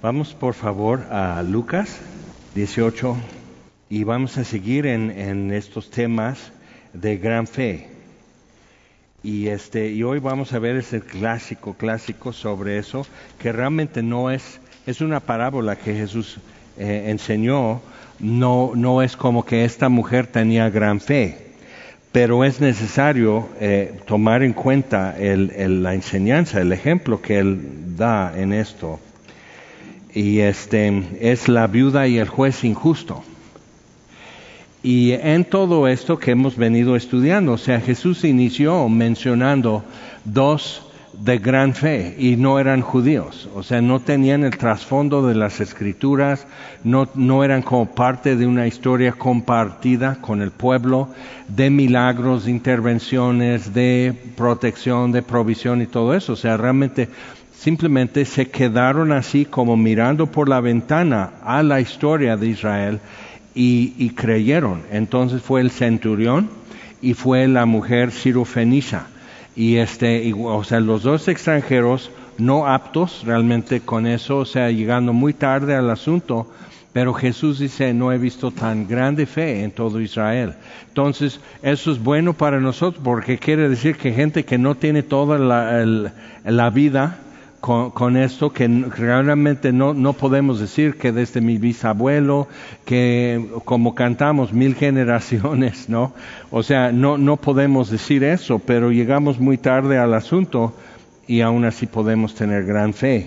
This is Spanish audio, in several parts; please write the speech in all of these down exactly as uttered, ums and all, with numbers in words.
Vamos por favor a Lucas dieciocho y vamos a seguir en, en estos temas de gran fe. Y, este, y hoy vamos a ver ese clásico, clásico sobre eso, que realmente no es, es una parábola que Jesús eh, enseñó, no, no es como que esta mujer tenía gran fe, pero es necesario eh, tomar en cuenta el, el, la enseñanza, el ejemplo que él da en esto. Y este es la viuda y el juez injusto. Y en todo esto que hemos venido estudiando, o sea, Jesús inició mencionando dos de gran fe y no eran judíos, o sea, no tenían el trasfondo de las escrituras, no, no eran como parte de una historia compartida con el pueblo, de milagros, de intervenciones, de protección, de provisión y todo eso, o sea, realmente simplemente se quedaron así como mirando por la ventana a la historia de Israel y, y creyeron. Entonces fue el centurión y fue la mujer sirofenicia. Y este, y, o sea, los dos extranjeros no aptos realmente con eso, o sea, llegando muy tarde al asunto, pero Jesús dice, no he visto tan grande fe en todo Israel. Entonces, eso es bueno para nosotros porque quiere decir que gente que no tiene toda la, el, la vida Con, con esto, que realmente no, no podemos decir que desde mi bisabuelo, que como cantamos mil generaciones, ¿no? O sea, no, no podemos decir eso, pero llegamos muy tarde al asunto y aún así podemos tener gran fe.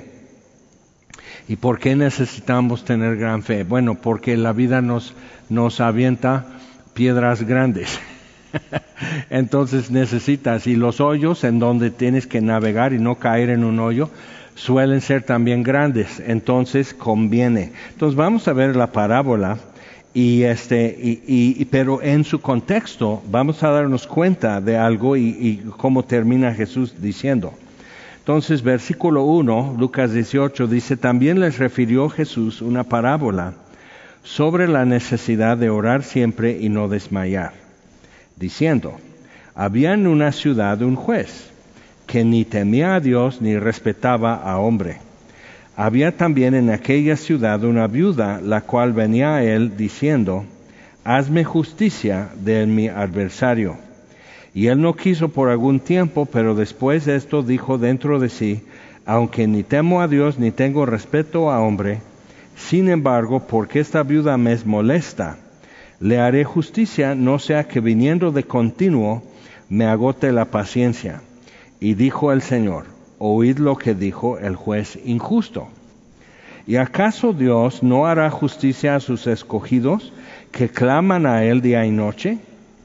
¿Y por qué necesitamos tener gran fe? Bueno, porque la vida nos, nos avienta piedras grandes. Entonces necesitas, y los hoyos en donde tienes que navegar y no caer en un hoyo, suelen ser también grandes, entonces conviene. Entonces vamos a ver la parábola, y este, y, y, pero en su contexto vamos a darnos cuenta de algo y, y cómo termina Jesús diciendo. Entonces versículo uno, Lucas dieciocho, dice, también les refirió Jesús una parábola sobre la necesidad de orar siempre y no desmayar, diciendo, había en una ciudad un juez, que ni temía a Dios ni respetaba a hombre. Había también en aquella ciudad una viuda, la cual venía a él diciendo, hazme justicia de mi adversario. Y él no quiso por algún tiempo, pero después de esto dijo dentro de sí, aunque ni temo a Dios ni tengo respeto a hombre, sin embargo, porque esta viuda me es molesta, le haré justicia, no sea que viniendo de continuo me agote la paciencia. Y dijo el Señor, oíd lo que dijo el juez injusto. ¿Y acaso Dios no hará justicia a sus escogidos que claman a Él día y noche?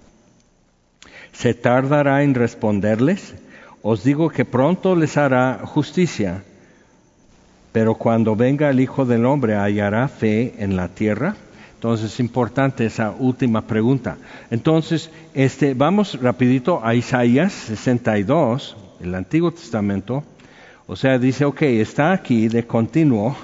¿Se tardará en responderles? Os digo que pronto les hará justicia. Pero cuando venga el Hijo del Hombre, ¿hallará fe en la tierra? Entonces es importante esa última pregunta. Entonces, este, vamos rapidito a Isaías sesenta y dos, el Antiguo Testamento. O sea, dice, ok, está aquí de continuo.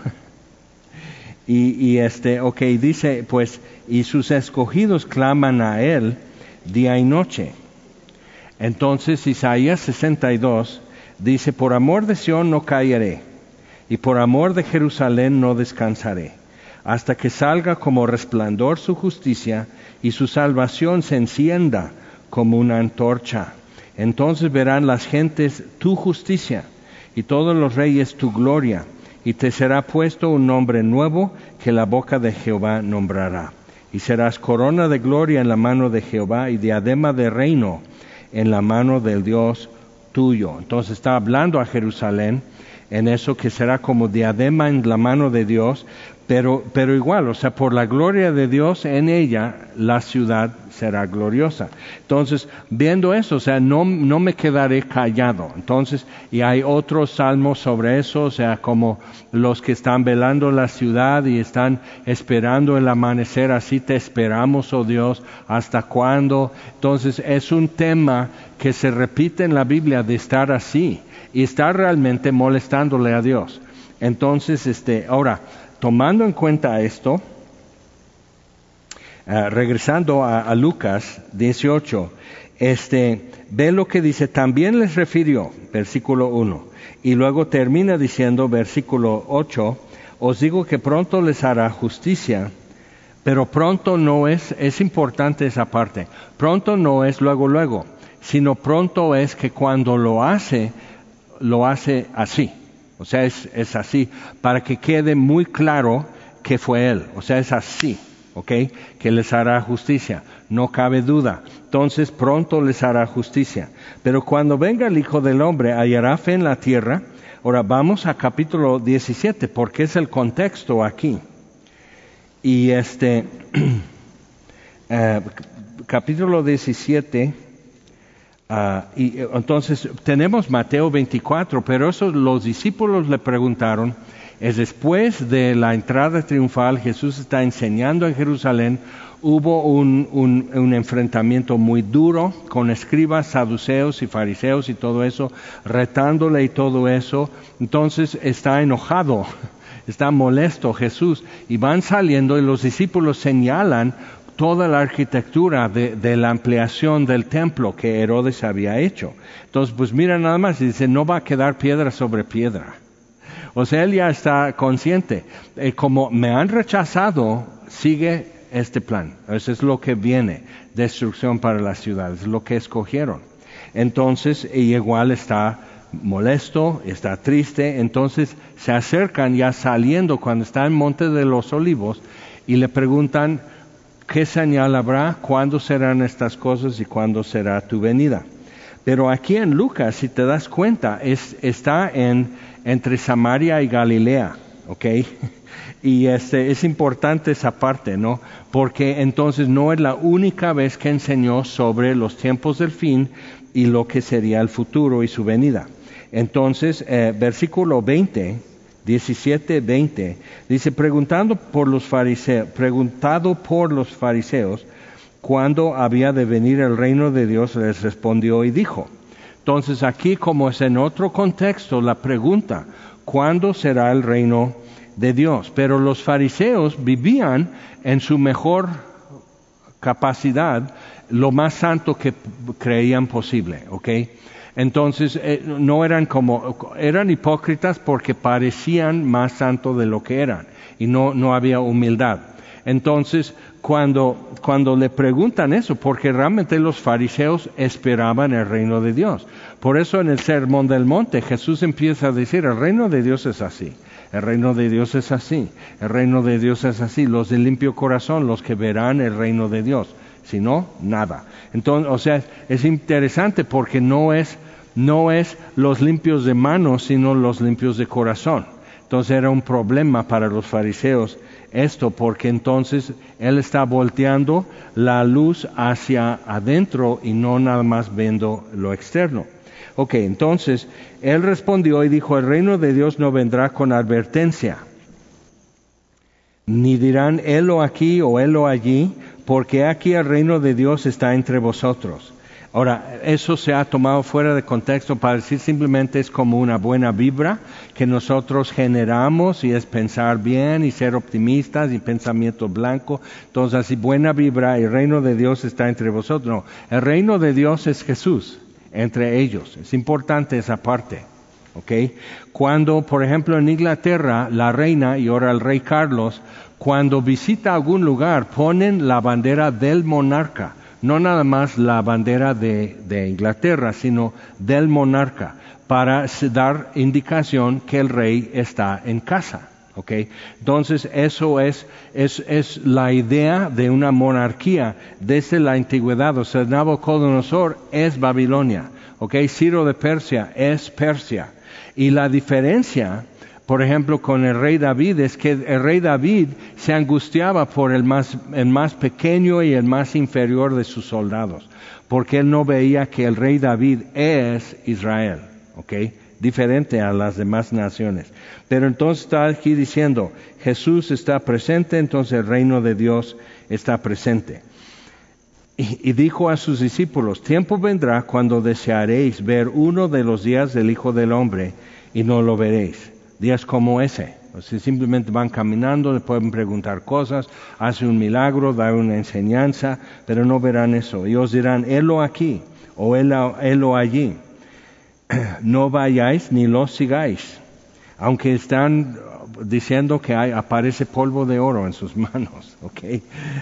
y, y este, ok, dice, pues, y sus escogidos claman a Él día y noche. Entonces, Isaías sesenta y dos dice, por amor de Sión no caeré, y por amor de Jerusalén no descansaré, hasta que salga como resplandor su justicia y su salvación se encienda como una antorcha. Entonces verán las gentes tu justicia y todos los reyes tu gloria, y te será puesto un nombre nuevo que la boca de Jehová nombrará. Y serás corona de gloria en la mano de Jehová y diadema de reino en la mano del Dios tuyo. Entonces está hablando a Jerusalén en eso que será como diadema en la mano de Dios, Pero, pero igual, o sea, por la gloria de Dios en ella, la ciudad será gloriosa. Entonces, viendo eso, o sea, no, no me quedaré callado. Entonces, y hay otros salmos sobre eso, o sea, como los que están velando la ciudad y están esperando el amanecer, así te esperamos, oh Dios, ¿hasta cuándo? Entonces, es un tema que se repite en la Biblia de estar así y estar realmente molestándole a Dios. Entonces, este, ahora, tomando en cuenta esto, uh, regresando a, a Lucas dieciocho, este, ve lo que dice, también les refirió, versículo uno, y luego termina diciendo, versículo ocho, Os digo que pronto les hará justicia, pero pronto no es, es importante esa parte, pronto no es luego luego, sino pronto es que cuando lo hace, lo hace así, o sea, es, es así, para que quede muy claro que fue Él, o sea, es así, ¿ok? Que les hará justicia, no cabe duda. Entonces pronto les hará justicia, pero cuando venga el Hijo del Hombre, ¿hallará fe en la tierra? Ahora vamos a capítulo diecisiete, porque es el contexto aquí. Y este, eh, capítulo diecisiete, uh, y entonces tenemos Mateo veinticuatro, pero eso los discípulos le preguntaron, es después de la entrada triunfal, Jesús está enseñando en Jerusalén, hubo un, un, un enfrentamiento muy duro con escribas, saduceos y fariseos y todo eso, retándole y todo eso, entonces está enojado, está molesto Jesús, y van saliendo y los discípulos señalan toda la arquitectura de, de la ampliación del templo que Herodes había hecho. Entonces, pues mira nada más y dice, no va a quedar piedra sobre piedra. O sea, él ya está consciente. Eh, como me han rechazado, sigue este plan. Eso es lo que viene, destrucción para la ciudad, es lo que escogieron. Entonces, y igual está molesto, está triste, entonces se acercan ya saliendo cuando está en Monte de los Olivos y le preguntan, ¿qué señal habrá? ¿Cuándo serán estas cosas y cuándo será tu venida? Pero aquí en Lucas, si te das cuenta, es, está en, entre Samaria y Galilea, ¿ok? Y este, es importante esa parte, ¿no? Porque entonces no es la única vez que enseñó sobre los tiempos del fin y lo que sería el futuro y su venida. Entonces, eh, versículo veinte, diecisiete, veinte, dice, preguntando por los fariseos, preguntado por los fariseos, ¿cuándo había de venir el reino de Dios? Les respondió y dijo. Entonces aquí, como es en otro contexto, la pregunta, ¿cuándo será el reino de Dios? Pero los fariseos vivían en su mejor capacidad, lo más santo que creían posible, ¿ok? Entonces, eh, no eran como, eran hipócritas porque parecían más santos de lo que eran, y no, no había humildad. Entonces, cuando, cuando le preguntan eso, porque realmente los fariseos esperaban el reino de Dios. Por eso en el Sermón del Monte Jesús empieza a decir, el reino de Dios es así, el reino de Dios es así, el reino de Dios es así, los de limpio corazón, los que verán el reino de Dios, si no, nada. Entonces, o sea, es interesante porque no es, no es los limpios de manos, sino los limpios de corazón. Entonces era un problema para los fariseos esto, porque entonces él está volteando la luz hacia adentro y no nada más viendo lo externo. Ok, entonces él respondió y dijo, el reino de Dios no vendrá con advertencia, ni dirán helo aquí o helo allí, porque aquí el reino de Dios está entre vosotros. Ahora, eso se ha tomado fuera de contexto para decir simplemente es como una buena vibra que nosotros generamos y es pensar bien y ser optimistas y pensamiento blanco. Entonces, así buena vibra, el reino de Dios está entre vosotros. No, el reino de Dios es Jesús, entre ellos. Es importante esa parte, ¿ok? Cuando, por ejemplo, en Inglaterra, la reina y ahora el rey Carlos, cuando visita algún lugar, ponen la bandera del monarca. No nada más la bandera de, de Inglaterra, sino del monarca, para dar indicación que el rey está en casa, ¿ok? Entonces, eso es, es, es la idea de una monarquía desde la antigüedad. O sea, Nabucodonosor es Babilonia, ¿ok? Ciro de Persia es Persia. Y la diferencia, por ejemplo, con el rey David, es que el rey David se angustiaba por el más, el más pequeño y el más inferior de sus soldados, porque él no veía que el rey David es Israel, ¿ok? Diferente a las demás naciones. Pero entonces está aquí diciendo, Jesús está presente, entonces el reino de Dios está presente. Y, y dijo a sus discípulos, tiempo vendrá cuando desearéis ver uno de los días del Hijo del Hombre y no lo veréis. Días como ese, o sea, simplemente van caminando, le pueden preguntar cosas, hace un milagro, da una enseñanza, pero no verán eso. Y os dirán, helo aquí, o helo, helo allí. No vayáis ni los sigáis. Aunque están diciendo que hay, aparece polvo de oro en sus manos, ¿ok?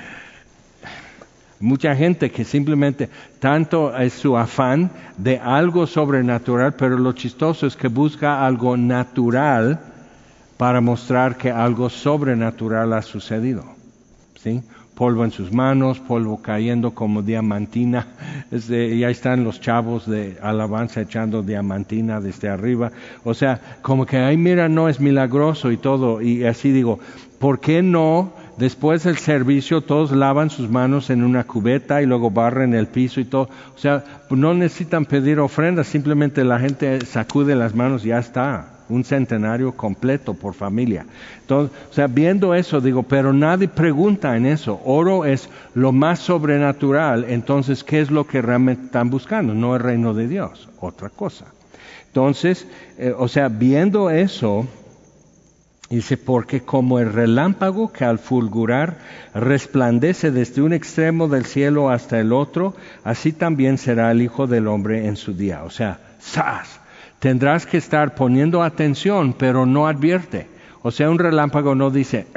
Mucha gente que simplemente, tanto es su afán de algo sobrenatural, pero lo chistoso es que busca algo natural para mostrar que algo sobrenatural ha sucedido, ¿sí? Polvo en sus manos, polvo cayendo como diamantina. Este, ya están los chavos de alabanza echando diamantina desde arriba. O sea, como que, ay, mira, no es milagroso y todo. Y así digo, ¿por qué no? Después del servicio todos lavan sus manos en una cubeta y luego barren el piso y todo. O sea, no necesitan pedir ofrendas, simplemente la gente sacude las manos y ya está. Un centenario completo por familia. Entonces, o sea, viendo eso, digo, pero nadie pregunta en eso. Oro es lo más sobrenatural, entonces, ¿qué es lo que realmente están buscando? No el reino de Dios, otra cosa. Entonces, eh, o sea, viendo eso, dice, porque como el relámpago que al fulgurar resplandece desde un extremo del cielo hasta el otro, así también será el Hijo del Hombre en su día. O sea, ¡zas! Tendrás que estar poniendo atención, pero no advierte. O sea, un relámpago no dice,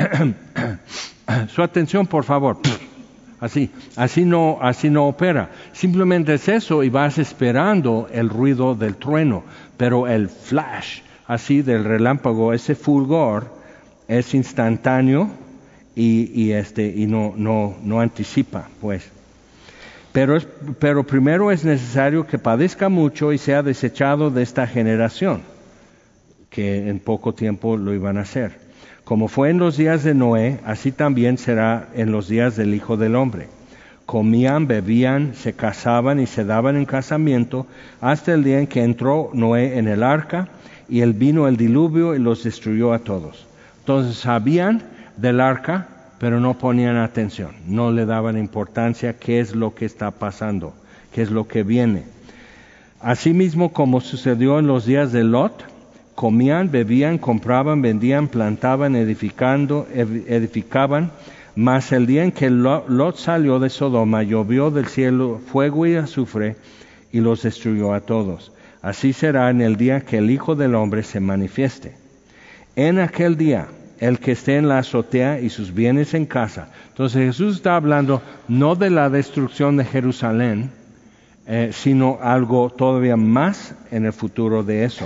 su atención, por favor. Así, así no, así no opera. Simplemente es eso y vas esperando el ruido del trueno. Pero el flash, así del relámpago, ese fulgor, es instantáneo y, y este, y no, no, no anticipa, pues. Pero, es, pero primero es necesario que padezca mucho y sea desechado de esta generación, que en poco tiempo lo iban a hacer. Como fue en los días de Noé, así también será en los días del Hijo del Hombre. Comían, bebían, se casaban y se daban en casamiento hasta el día en que entró Noé en el arca y él vino el diluvio y los destruyó a todos. Entonces sabían del arca, pero no ponían atención, no le daban importancia qué es lo que está pasando, qué es lo que viene. Asimismo, como sucedió en los días de Lot, comían, bebían, compraban, vendían, plantaban, edificando, edificaban, mas el día en que Lot salió de Sodoma, llovió del cielo fuego y azufre y los destruyó a todos. Así será en el día que el Hijo del Hombre se manifieste. En aquel día, el que esté en la azotea y sus bienes en casa. Entonces Jesús está hablando no de la destrucción de Jerusalén, eh, sino algo todavía más en el futuro de eso.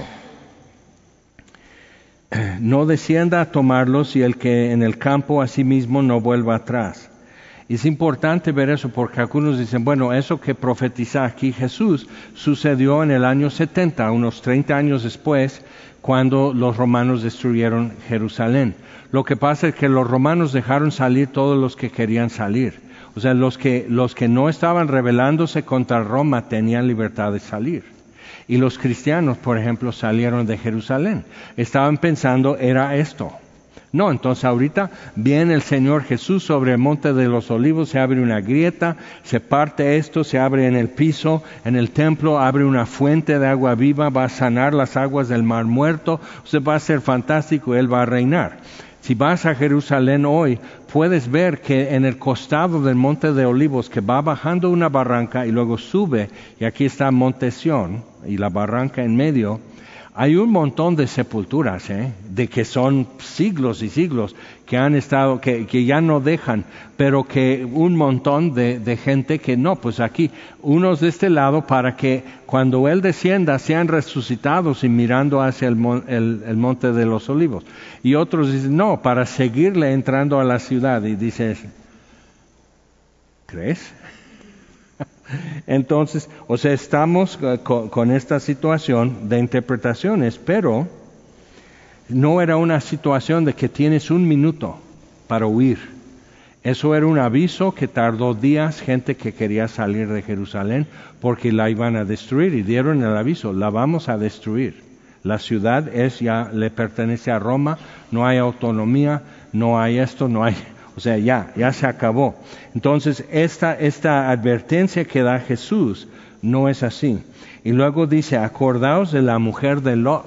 No descienda a tomarlos y el que en el campo asimismo no vuelva atrás. Es importante ver eso porque algunos dicen, bueno, eso que profetiza aquí Jesús sucedió en el año setenta, unos treinta años después, cuando los romanos destruyeron Jerusalén. Lo que pasa es que los romanos dejaron salir todos los que querían salir. O sea, los que, los que no estaban rebelándose contra Roma tenían libertad de salir. Y los cristianos, por ejemplo, salieron de Jerusalén. Estaban pensando, era esto. No, entonces ahorita viene el Señor Jesús sobre el monte de los olivos, se abre una grieta, se parte esto, se abre en el piso, en el templo abre una fuente de agua viva, va a sanar las aguas del mar muerto, o sea, va a ser fantástico, Él va a reinar. Si vas a Jerusalén hoy, puedes ver que en el costado del monte de olivos, que va bajando una barranca y luego sube, y aquí está Monte Sión, y la barranca en medio, hay un montón de sepulturas, ¿eh? De que son siglos y siglos que han estado, que, que ya no dejan, pero que un montón de, de gente que no, pues aquí, unos de este lado para que cuando Él descienda sean resucitados y mirando hacia el, el, el monte de los olivos. Y otros dicen, no, para seguirle entrando a la ciudad. Y dices, ¿crees? Entonces, o sea, estamos con, con esta situación de interpretaciones, pero no era una situación de que tienes un minuto para huir. Eso era un aviso que tardó días, gente que quería salir de Jerusalén porque la iban a destruir y dieron el aviso, la vamos a destruir. La ciudad es ya le pertenece a Roma, no hay autonomía, no hay esto, no hay... O sea, ya, ya se acabó. Entonces, esta, esta advertencia que da Jesús no es así. Y luego dice, acordaos de la mujer de Lot,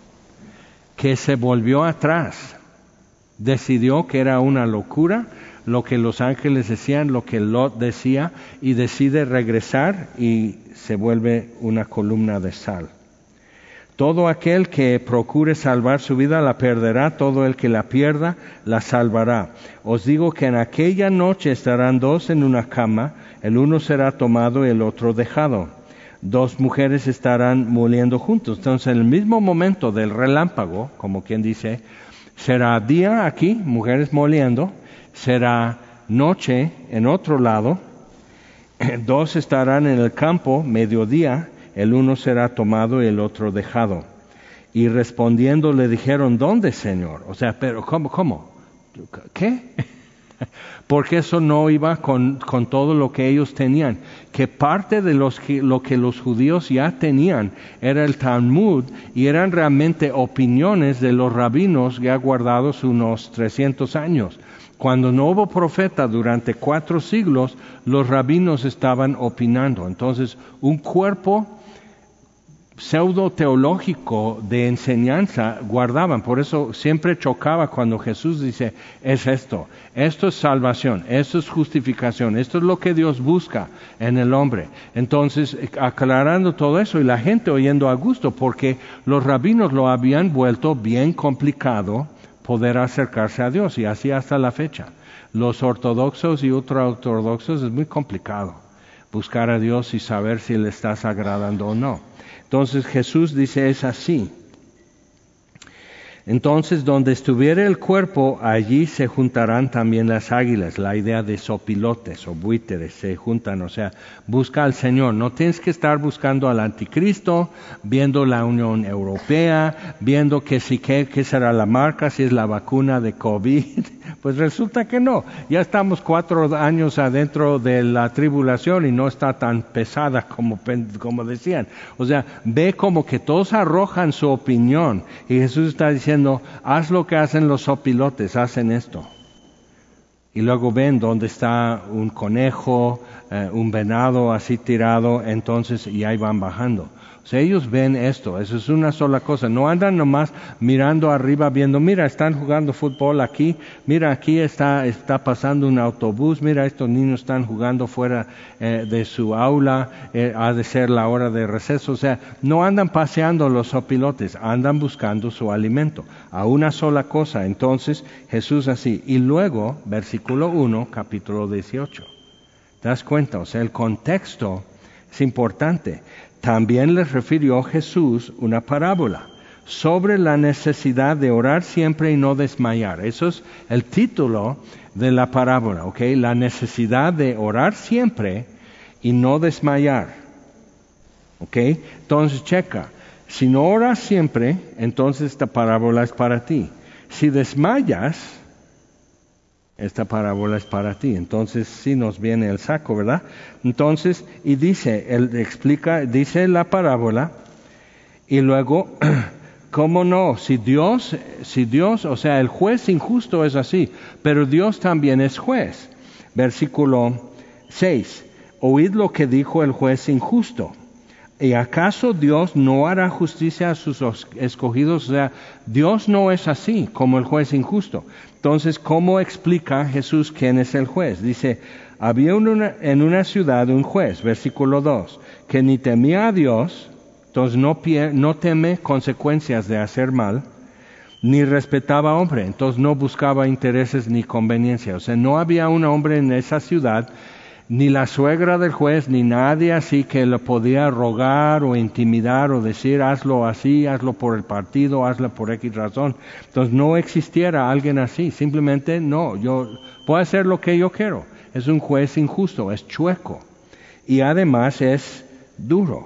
que se volvió atrás, decidió que era una locura lo que los ángeles decían, lo que Lot decía, y decide regresar y se vuelve una columna de sal. Todo aquel que procure salvar su vida la perderá, todo el que la pierda la salvará. Os digo que en aquella noche estarán dos en una cama, el uno será tomado y el otro dejado. Dos mujeres estarán moliendo juntos. Entonces, en el mismo momento del relámpago, como quien dice, será día aquí, mujeres moliendo, será noche en otro lado, dos estarán en el campo, mediodía, el uno será tomado y el otro dejado. Y respondiendo le dijeron, ¿dónde, Señor? O sea, pero ¿cómo? ¿Cómo? ¿Qué? Porque eso no iba con, con todo lo que ellos tenían. Que parte de los que, lo que los judíos ya tenían era el Talmud y eran realmente opiniones de los rabinos ya guardados unos trescientos años. Cuando no hubo profeta durante cuatro siglos, los rabinos estaban opinando. Entonces, un cuerpo pseudo teológico de enseñanza guardaban. Por eso siempre chocaba cuando Jesús dice, es esto, esto es salvación, esto es justificación, esto es lo que Dios busca en el hombre. Entonces, aclarando todo eso y la gente oyendo a gusto, porque los rabinos lo habían vuelto bien complicado poder acercarse a Dios, y así hasta la fecha. Los ortodoxos y ultraortodoxos es muy complicado buscar a Dios y saber si le estás agradando o no. Entonces Jesús dice, es así. Entonces, donde estuviera el cuerpo, allí se juntarán también las águilas. La idea de sopilotes o buitres se juntan, o sea, busca al Señor. No tienes que estar buscando al anticristo, viendo la Unión Europea, viendo que si qué, qué será la marca, si es la vacuna de COVID. Pues resulta que no. Ya estamos cuatro años adentro de la tribulación y no está tan pesada como, como decían. O sea, ve como que todos arrojan su opinión y Jesús está diciendo, haz lo que hacen los sopilotes, hacen esto. Y luego ven dónde está un conejo, eh, un venado así tirado, entonces y ahí van bajando. O sea, ellos ven esto, eso es una sola cosa. No andan nomás mirando arriba, viendo, mira, están jugando fútbol aquí, mira, aquí está, está pasando un autobús, mira, estos niños están jugando fuera eh, de su aula, eh, ha de ser la hora de receso. O sea, no andan paseando los sopilotes, andan buscando su alimento, a una sola cosa. Entonces, Jesús así. Y luego, versículo uno, capítulo dieciocho. ¿Te das cuenta? O sea, el contexto es importante. También les refirió Jesús una parábola sobre la necesidad de orar siempre y no desmayar. Eso es el título de la parábola, ¿ok? La necesidad de orar siempre y no desmayar, ¿ok? Entonces, checa, si no oras siempre, entonces esta parábola es para ti. Si desmayas, esta parábola es para ti. Entonces sí nos viene el saco, ¿verdad? Entonces, y dice, él explica, dice la parábola, y luego, ¿cómo no? Si Dios, si Dios, o sea, el juez injusto es así, pero Dios también es juez. Versículo seis, oíd lo que dijo el juez injusto. ¿Y acaso Dios no hará justicia a sus escogidos? O sea, Dios no es así como el juez injusto. Entonces, ¿cómo explica Jesús quién es el juez? Dice, había una, en una ciudad un juez, versículo dos, que ni temía a Dios, entonces no, pie, no teme consecuencias de hacer mal, ni respetaba a hombre, entonces no buscaba intereses ni conveniencia. O sea, no había un hombre en esa ciudad, ni la suegra del juez, ni nadie así que le podía rogar o intimidar o decir hazlo así, hazlo por el partido, hazlo por X razón. Entonces no existiera alguien así, simplemente no, yo puedo hacer lo que yo quiero. Es un juez injusto, es chueco y además es duro.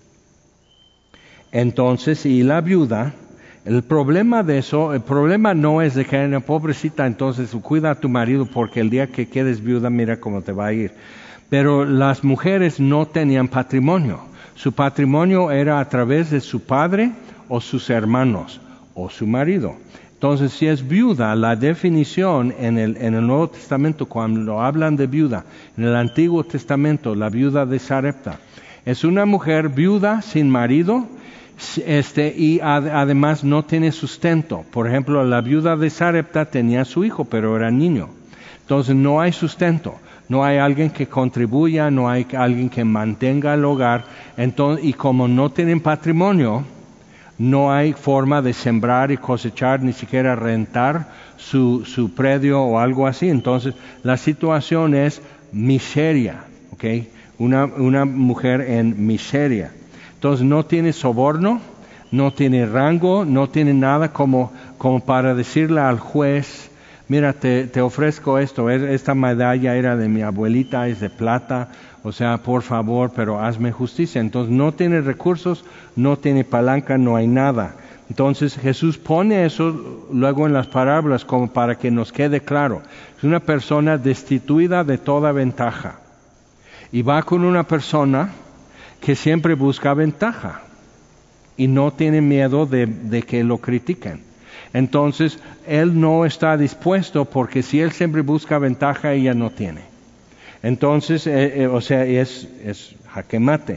Entonces, y la viuda, el problema de eso, el problema no es de que, pobrecita, entonces cuida a tu marido porque el día que quedes viuda, mira cómo te va a ir. Pero las mujeres no tenían patrimonio. Su patrimonio era a través de su padre o sus hermanos o su marido. Entonces, si es viuda, la definición en el, en el Nuevo Testamento, cuando hablan de viuda, en el Antiguo Testamento, la viuda de Sarepta, es una mujer viuda sin marido, Este, y ad, además no tiene sustento. Por ejemplo, la viuda de Sarepta tenía su hijo, pero era niño. Entonces no hay sustento, no hay alguien que contribuya, no hay alguien que mantenga el hogar. Entonces, y como no tienen patrimonio, no hay forma de sembrar y cosechar, ni siquiera rentar su, su predio o algo así. Entonces, la situación es miseria, ¿ok? Una, una mujer en miseria. Entonces, no tiene soborno, no tiene rango, no tiene nada como, como para decirle al juez, mira, te, te ofrezco esto, esta medalla era de mi abuelita, es de plata, o sea, por favor, pero hazme justicia. Entonces, no tiene recursos, no tiene palanca, no hay nada. Entonces, Jesús pone eso luego en las parábolas como para que nos quede claro. Es una persona destituida de toda ventaja. Y va con una persona que siempre busca ventaja y no tiene miedo de, de que lo critiquen. Entonces, él no está dispuesto porque si él siempre busca ventaja, ella no tiene. Entonces, eh, eh, o sea, es, es jaque mate.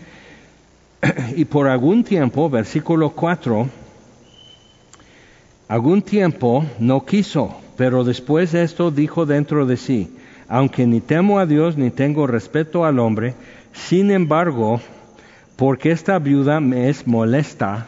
Y por algún tiempo, versículo cuatro, algún tiempo no quiso, pero después de esto dijo dentro de sí, aunque ni temo a Dios ni tengo respeto al hombre, sin embargo, porque esta viuda me es molesta,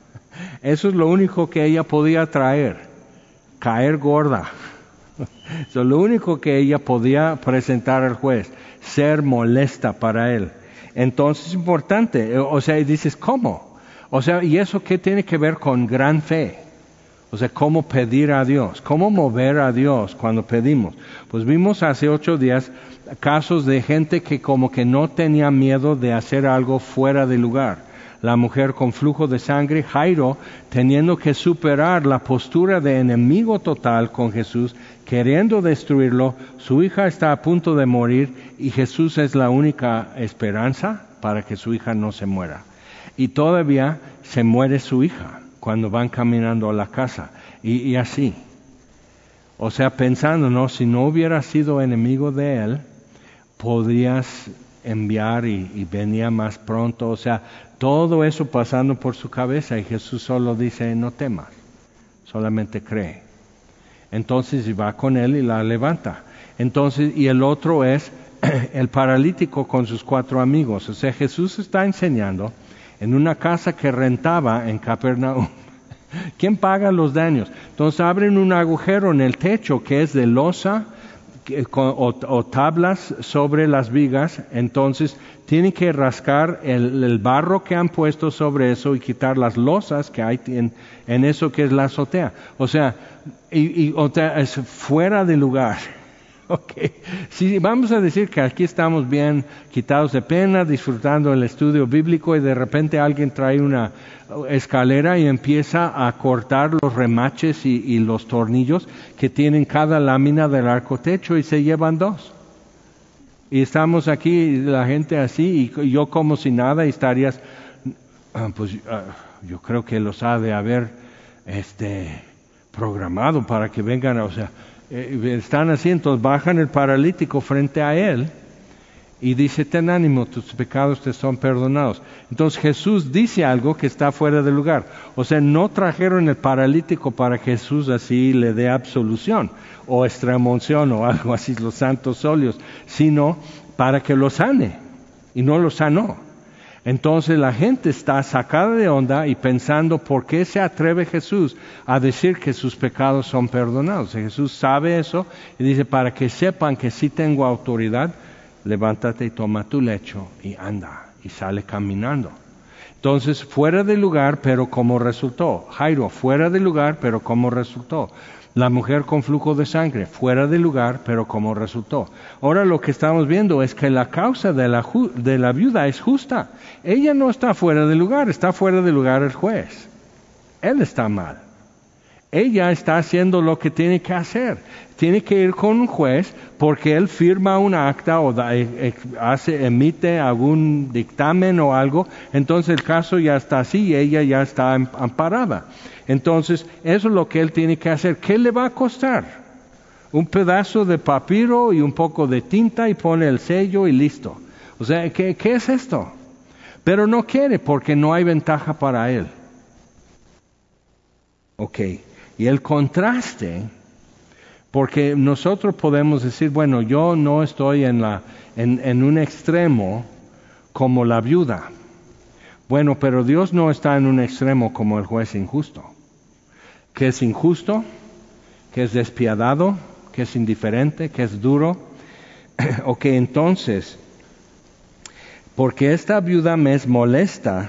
eso es lo único que ella podía traer, caer gorda. Eso es lo único que ella podía presentar al juez, ser molesta para él. Entonces es importante, o sea, y dices, ¿cómo? O sea, ¿y eso qué tiene que ver con gran fe? O sea, ¿cómo pedir a Dios? ¿Cómo mover a Dios cuando pedimos? Pues vimos hace ocho días casos de gente que como que no tenía miedo de hacer algo fuera de lugar. La mujer con flujo de sangre, Jairo, teniendo que superar la postura de enemigo total con Jesús, queriendo destruirlo, su hija está a punto de morir y Jesús es la única esperanza para que su hija no se muera. Y todavía se muere su hija cuando van caminando a la casa, y, y así. O sea, pensando, ¿no? Si no hubiera sido enemigo de él, podrías enviar y, y venía más pronto. O sea, todo eso pasando por su cabeza, y Jesús solo dice, no temas, solamente cree. Entonces va con él y la levanta. Entonces, y el otro es el paralítico con sus cuatro amigos. O sea, Jesús está enseñando en una casa que rentaba en Capernaum. ¿Quién paga los daños? Entonces abren un agujero en el techo que es de losa que, o, o tablas sobre las vigas. Entonces tienen que rascar el, el barro que han puesto sobre eso y quitar las losas que hay en, en eso que es la azotea. O sea, y, y, o sea, es fuera de lugar. Okay. Sí, vamos a decir que aquí estamos bien quitados de pena, disfrutando el estudio bíblico y de repente alguien trae una escalera y empieza a cortar los remaches y, y los tornillos que tienen cada lámina del arcotecho y se llevan dos. Y estamos aquí, la gente así, y yo como si nada, y estarías, pues yo creo que los ha de haber este, programado para que vengan, o sea, están así, entonces bajan el paralítico frente a él y dice, ten ánimo, tus pecados te son perdonados. Entonces Jesús dice algo que está fuera de lugar. O sea, no trajeron el paralítico para que Jesús así le dé absolución o extremunción o algo así, los santos óleos, sino para que lo sane, y no lo sanó. Entonces la gente está sacada de onda y pensando por qué se atreve Jesús a decir que sus pecados son perdonados. Jesús sabe eso y dice, para que sepan que sí tengo autoridad, levántate y toma tu lecho y anda, y sale caminando. Entonces, fuera de lugar, pero como resultó. Jairo, fuera de lugar, pero como resultó. La mujer con flujo de sangre, fuera de lugar, pero como resultó. Ahora lo que estamos viendo es que la causa de la, ju- de la viuda es justa. Ella no está fuera de lugar, está fuera de lugar el juez. Él está mal. Ella está haciendo lo que tiene que hacer. Tiene que ir con un juez porque él firma un acta o da, eh, hace, emite algún dictamen o algo. Entonces el caso ya está así y ella ya está amparada. Entonces eso es lo que él tiene que hacer. ¿Qué le va a costar? Un pedazo de papiro y un poco de tinta y pone el sello y listo. O sea, ¿qué, qué es esto? Pero no quiere porque no hay ventaja para él. Ok. Y el contraste, porque nosotros podemos decir, bueno, yo no estoy en, la, en, en un extremo como la viuda. Bueno, pero Dios no está en un extremo como el juez injusto, que es injusto, que es despiadado, que es indiferente, que es duro. Ok, entonces, porque esta viuda me es molesta,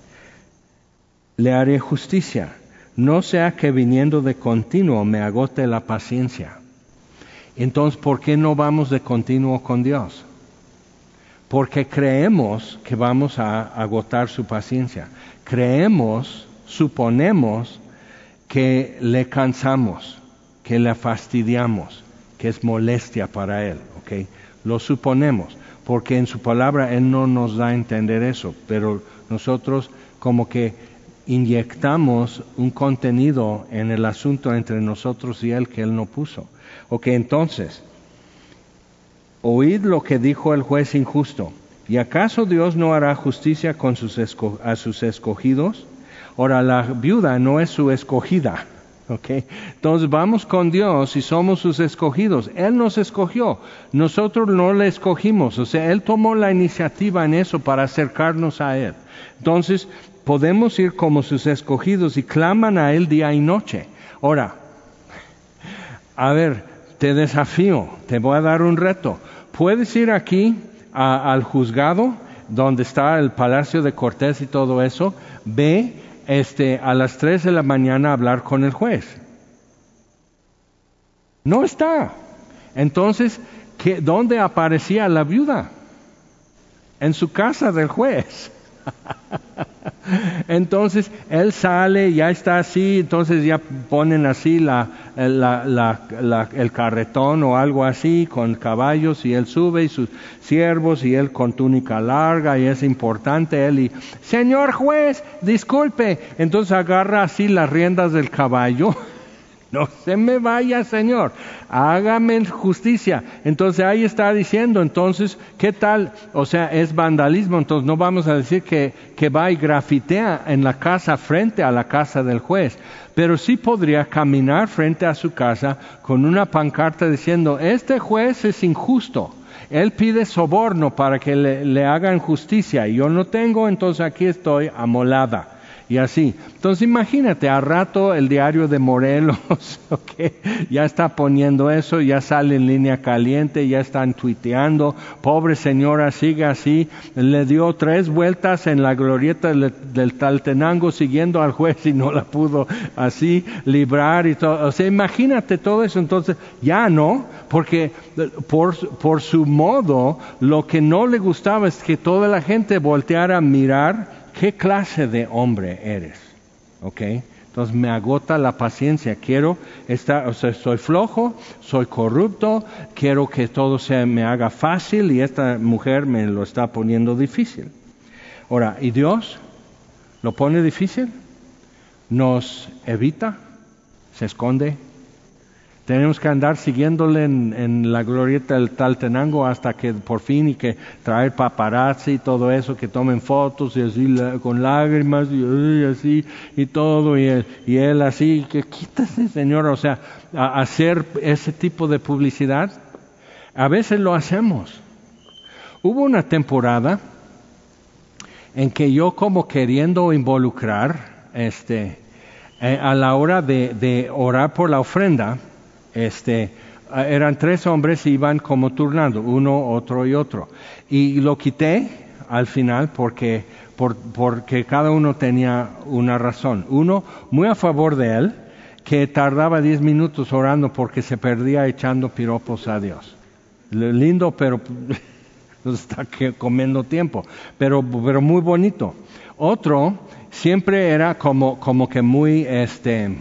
le haré justicia, no sea que viniendo de continuo me agote la paciencia. Entonces, ¿por qué no vamos de continuo con Dios? Porque creemos que vamos a agotar su paciencia. Creemos, suponemos que le cansamos, que le fastidiamos, que es molestia para Él. ¿Okay? Lo suponemos, porque en su palabra Él no nos da a entender eso, pero nosotros como que inyectamos un contenido en el asunto entre nosotros y Él que Él no puso. Ok, entonces, oíd lo que dijo el juez injusto. ¿Y acaso Dios no hará justicia con sus esco- a sus escogidos? Ahora, la viuda no es su escogida. Okay. Entonces vamos con Dios y somos sus escogidos. Él nos escogió, nosotros no le escogimos. O sea, Él tomó la iniciativa en eso para acercarnos a Él. Entonces podemos ir como sus escogidos y claman a Él día y noche. Ahora, a ver, te desafío, te voy a dar un reto. Puedes ir aquí a, al juzgado donde está el Palacio de Cortés y todo eso. Ve Este, a las tres de la mañana a hablar con el juez. No está. Entonces, ¿qué, ¿dónde aparecía la viuda? En su casa del juez. Entonces, él sale, ya está así, entonces ya ponen así la, la, la, la, el carretón o algo así con caballos y él sube y sus siervos y él con túnica larga y es importante él y, señor juez, disculpe, entonces agarra así las riendas del caballo. No se me vaya, Señor, hágame justicia. Entonces ahí está diciendo, entonces, ¿qué tal? O sea, es vandalismo, entonces no vamos a decir que, que va y grafitea en la casa frente a la casa del juez, pero sí podría caminar frente a su casa con una pancarta diciendo, este juez es injusto. Él pide soborno para que le, le hagan justicia y yo no tengo, entonces aquí estoy amolada. Y así. Entonces imagínate, a rato el diario de Morelos, okay, ya está poniendo eso, ya sale en línea caliente, ya están tuiteando, pobre señora sigue así, le dio tres vueltas en la glorieta del, del Tlaltenango siguiendo al juez y no la pudo así librar y todo. O sea, imagínate todo eso, entonces ya no, porque por, por su modo, lo que no le gustaba es que toda la gente volteara a mirar ¿qué clase de hombre eres? ¿Ok? Entonces me agota la paciencia. Quiero estar, o sea, soy flojo, soy corrupto, quiero que todo se me haga fácil y esta mujer me lo está poniendo difícil. Ahora, ¿y Dios lo pone difícil? ¿Nos evita? ¿Se esconde? Tenemos que andar siguiéndole en, en la glorieta del Tlaltenango hasta que por fin y que traer paparazzi y todo eso, que tomen fotos y así la, con lágrimas y, y así y todo y él, y él así, que quítase Señor, o sea, a, hacer ese tipo de publicidad. A veces lo hacemos. Hubo una temporada en que yo como queriendo involucrar este eh, a la hora de, de orar por la ofrenda, Este, eran tres hombres y iban como turnando, uno, otro y otro. Y lo quité al final porque, por, porque cada uno tenía una razón. Uno, muy a favor de él, que tardaba diez minutos orando porque se perdía echando piropos a Dios. Lindo, pero nos está comiendo tiempo. Pero, pero muy bonito. Otro, siempre era como, como que muy, este...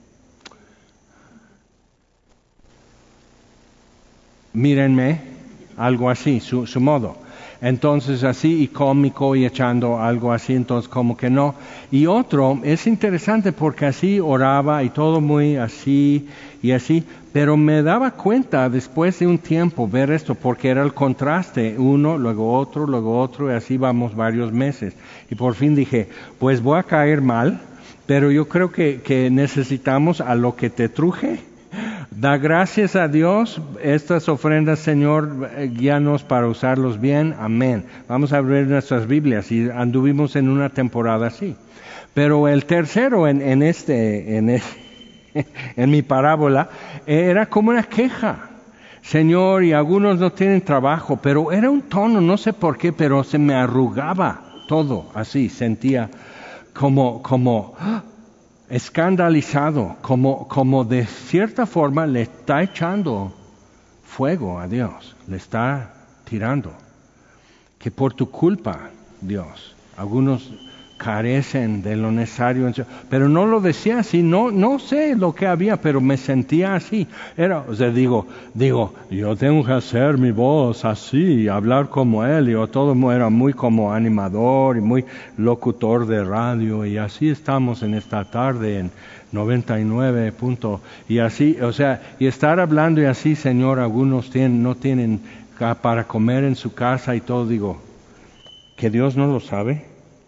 mírenme, algo así, su, su modo. Entonces así y cómico y echando algo así, entonces como que no. Y otro, es interesante porque así oraba y todo muy así y así, pero me daba cuenta después de un tiempo ver esto, porque era el contraste, uno, luego otro, luego otro, y así vamos varios meses. Y por fin dije, pues voy a caer mal, pero yo creo que, que necesitamos a lo que te truje, Da gracias a Dios, estas ofrendas, Señor, guíanos para usarlos bien, amén. Vamos a abrir nuestras Biblias y anduvimos en una temporada así. Pero el tercero en, en este, en, este, en mi parábola, era como una queja. Señor, y algunos no tienen trabajo, pero era un tono, no sé por qué, pero se me arrugaba todo, así, sentía como, como escandalizado, como, como de cierta forma le está echando fuego a Dios, le está tirando. Que por tu culpa, Dios, algunos carecen de lo necesario, pero no lo decía así, no, no sé lo que había, pero me sentía así. Era, o sea, digo, digo, yo tengo que hacer mi voz así, hablar como él, y yo todo era muy como animador y muy locutor de radio, y así estamos en esta tarde en noventa y nueve punto, y así, o sea, y estar hablando y así, Señor, algunos tienen, no tienen para comer en su casa y todo, digo, que Dios no lo sabe.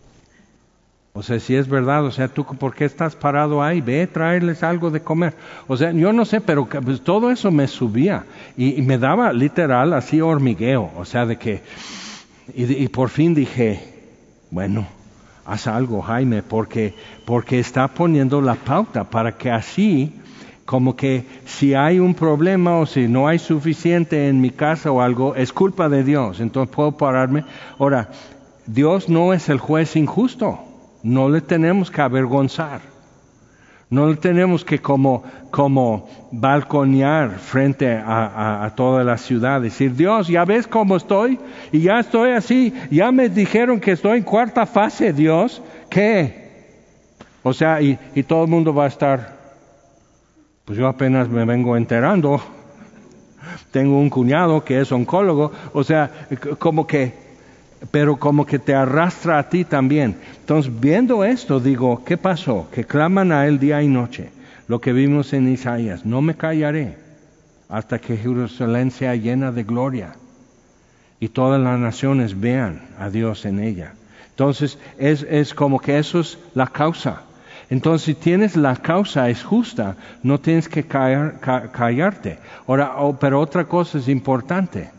O sea, si es verdad, o sea, tú, ¿por qué estás parado ahí? Ve, traerles algo de comer. O sea, yo no sé, pero pues, todo eso me subía y, y me daba literal así hormigueo. O sea, de que, y, y por fin dije, bueno, haz algo, Jaime, porque, porque está poniendo la pauta para que así, como que si hay un problema o si no hay suficiente en mi casa o algo, es culpa de Dios. Entonces puedo pararme. Ahora, Dios no es el juez injusto. No le tenemos que avergonzar, no le tenemos que como, como balconear frente a, a, a toda la ciudad, decir, Dios, ya ves cómo estoy, y ya estoy así, ya me dijeron que estoy en cuarta fase, Dios, ¿qué? O sea, y, y todo el mundo va a estar, pues yo apenas me vengo enterando, tengo un cuñado que es oncólogo, o sea, como que, pero como que te arrastra a ti también. Entonces, viendo esto, digo, ¿qué pasó? Que claman a él día y noche. Lo que vimos en Isaías, no me callaré hasta que Jerusalén sea llena de gloria y todas las naciones vean a Dios en ella. Entonces, es, es como que eso es la causa. Entonces, si tienes la causa, es justa, no tienes que callar, ca, callarte. Ahora, oh, pero otra cosa es importante.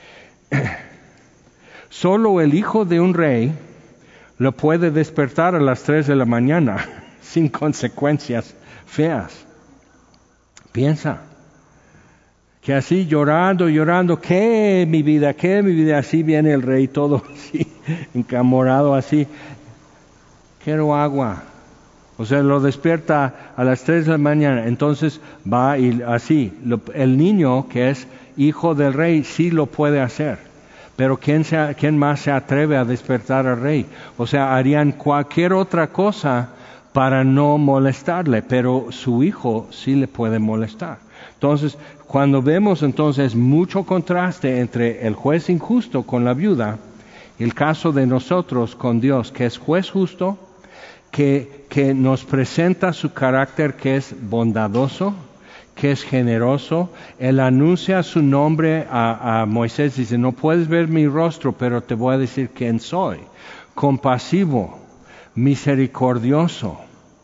Solo el hijo de un rey lo puede despertar a las tres de la mañana sin consecuencias feas. Piensa que así llorando, llorando, ¿qué mi vida? ¿Qué mi vida? Así viene el rey todo así, encamorado así. Quiero agua. O sea, lo despierta a las tres de la mañana. Entonces va y así. Lo, el niño que es hijo del rey sí lo puede hacer. Pero ¿quién, se, ¿quién más se atreve a despertar al rey? O sea, harían cualquier otra cosa para no molestarle, pero su hijo sí le puede molestar. Entonces, cuando vemos entonces mucho contraste entre el juez injusto con la viuda, y el caso de nosotros con Dios, que es juez justo, que, que nos presenta su carácter que es bondadoso, que es generoso. Él anuncia su nombre a, a Moisés, dice, no puedes ver mi rostro, pero te voy a decir quién soy. Compasivo, misericordioso.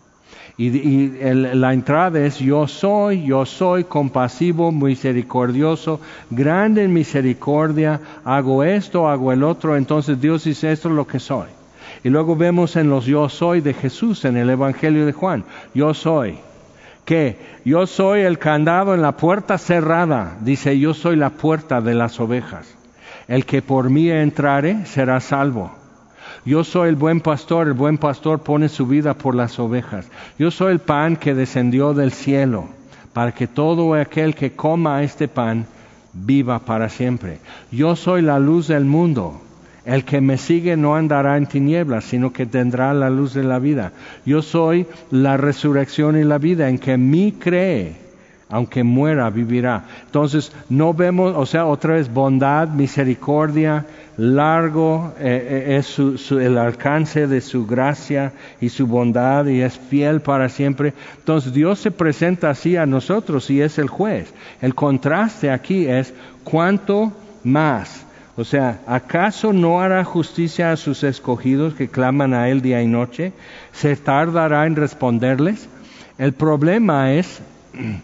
Y, y el, la entrada es, yo soy, yo soy compasivo, misericordioso, grande en misericordia, hago esto, hago el otro. Entonces Dios dice, esto es lo que soy. Y luego vemos en los yo soy de Jesús, en el Evangelio de Juan, yo soy. ¿Qué? Yo soy el candado en la puerta cerrada. Dice, yo soy la puerta de las ovejas. El que por mí entrare será salvo. Yo soy el buen pastor, el buen pastor pone su vida por las ovejas. Yo soy el pan que descendió del cielo, para que todo aquel que coma este pan viva para siempre. Yo soy la luz del mundo. El que me sigue no andará en tinieblas, sino que tendrá la luz de la vida. Yo soy la resurrección y la vida. En que en mí cree, aunque muera, vivirá. Entonces, no vemos, o sea, otra vez, bondad, misericordia, largo eh, eh, es su, su, el alcance de su gracia y su bondad, y es fiel para siempre. Entonces, Dios se presenta así a nosotros y es el juez. El contraste aquí es, ¿cuánto más? O sea, ¿acaso no hará justicia a sus escogidos que claman a Él día y noche? ¿Se tardará en responderles? El problema es,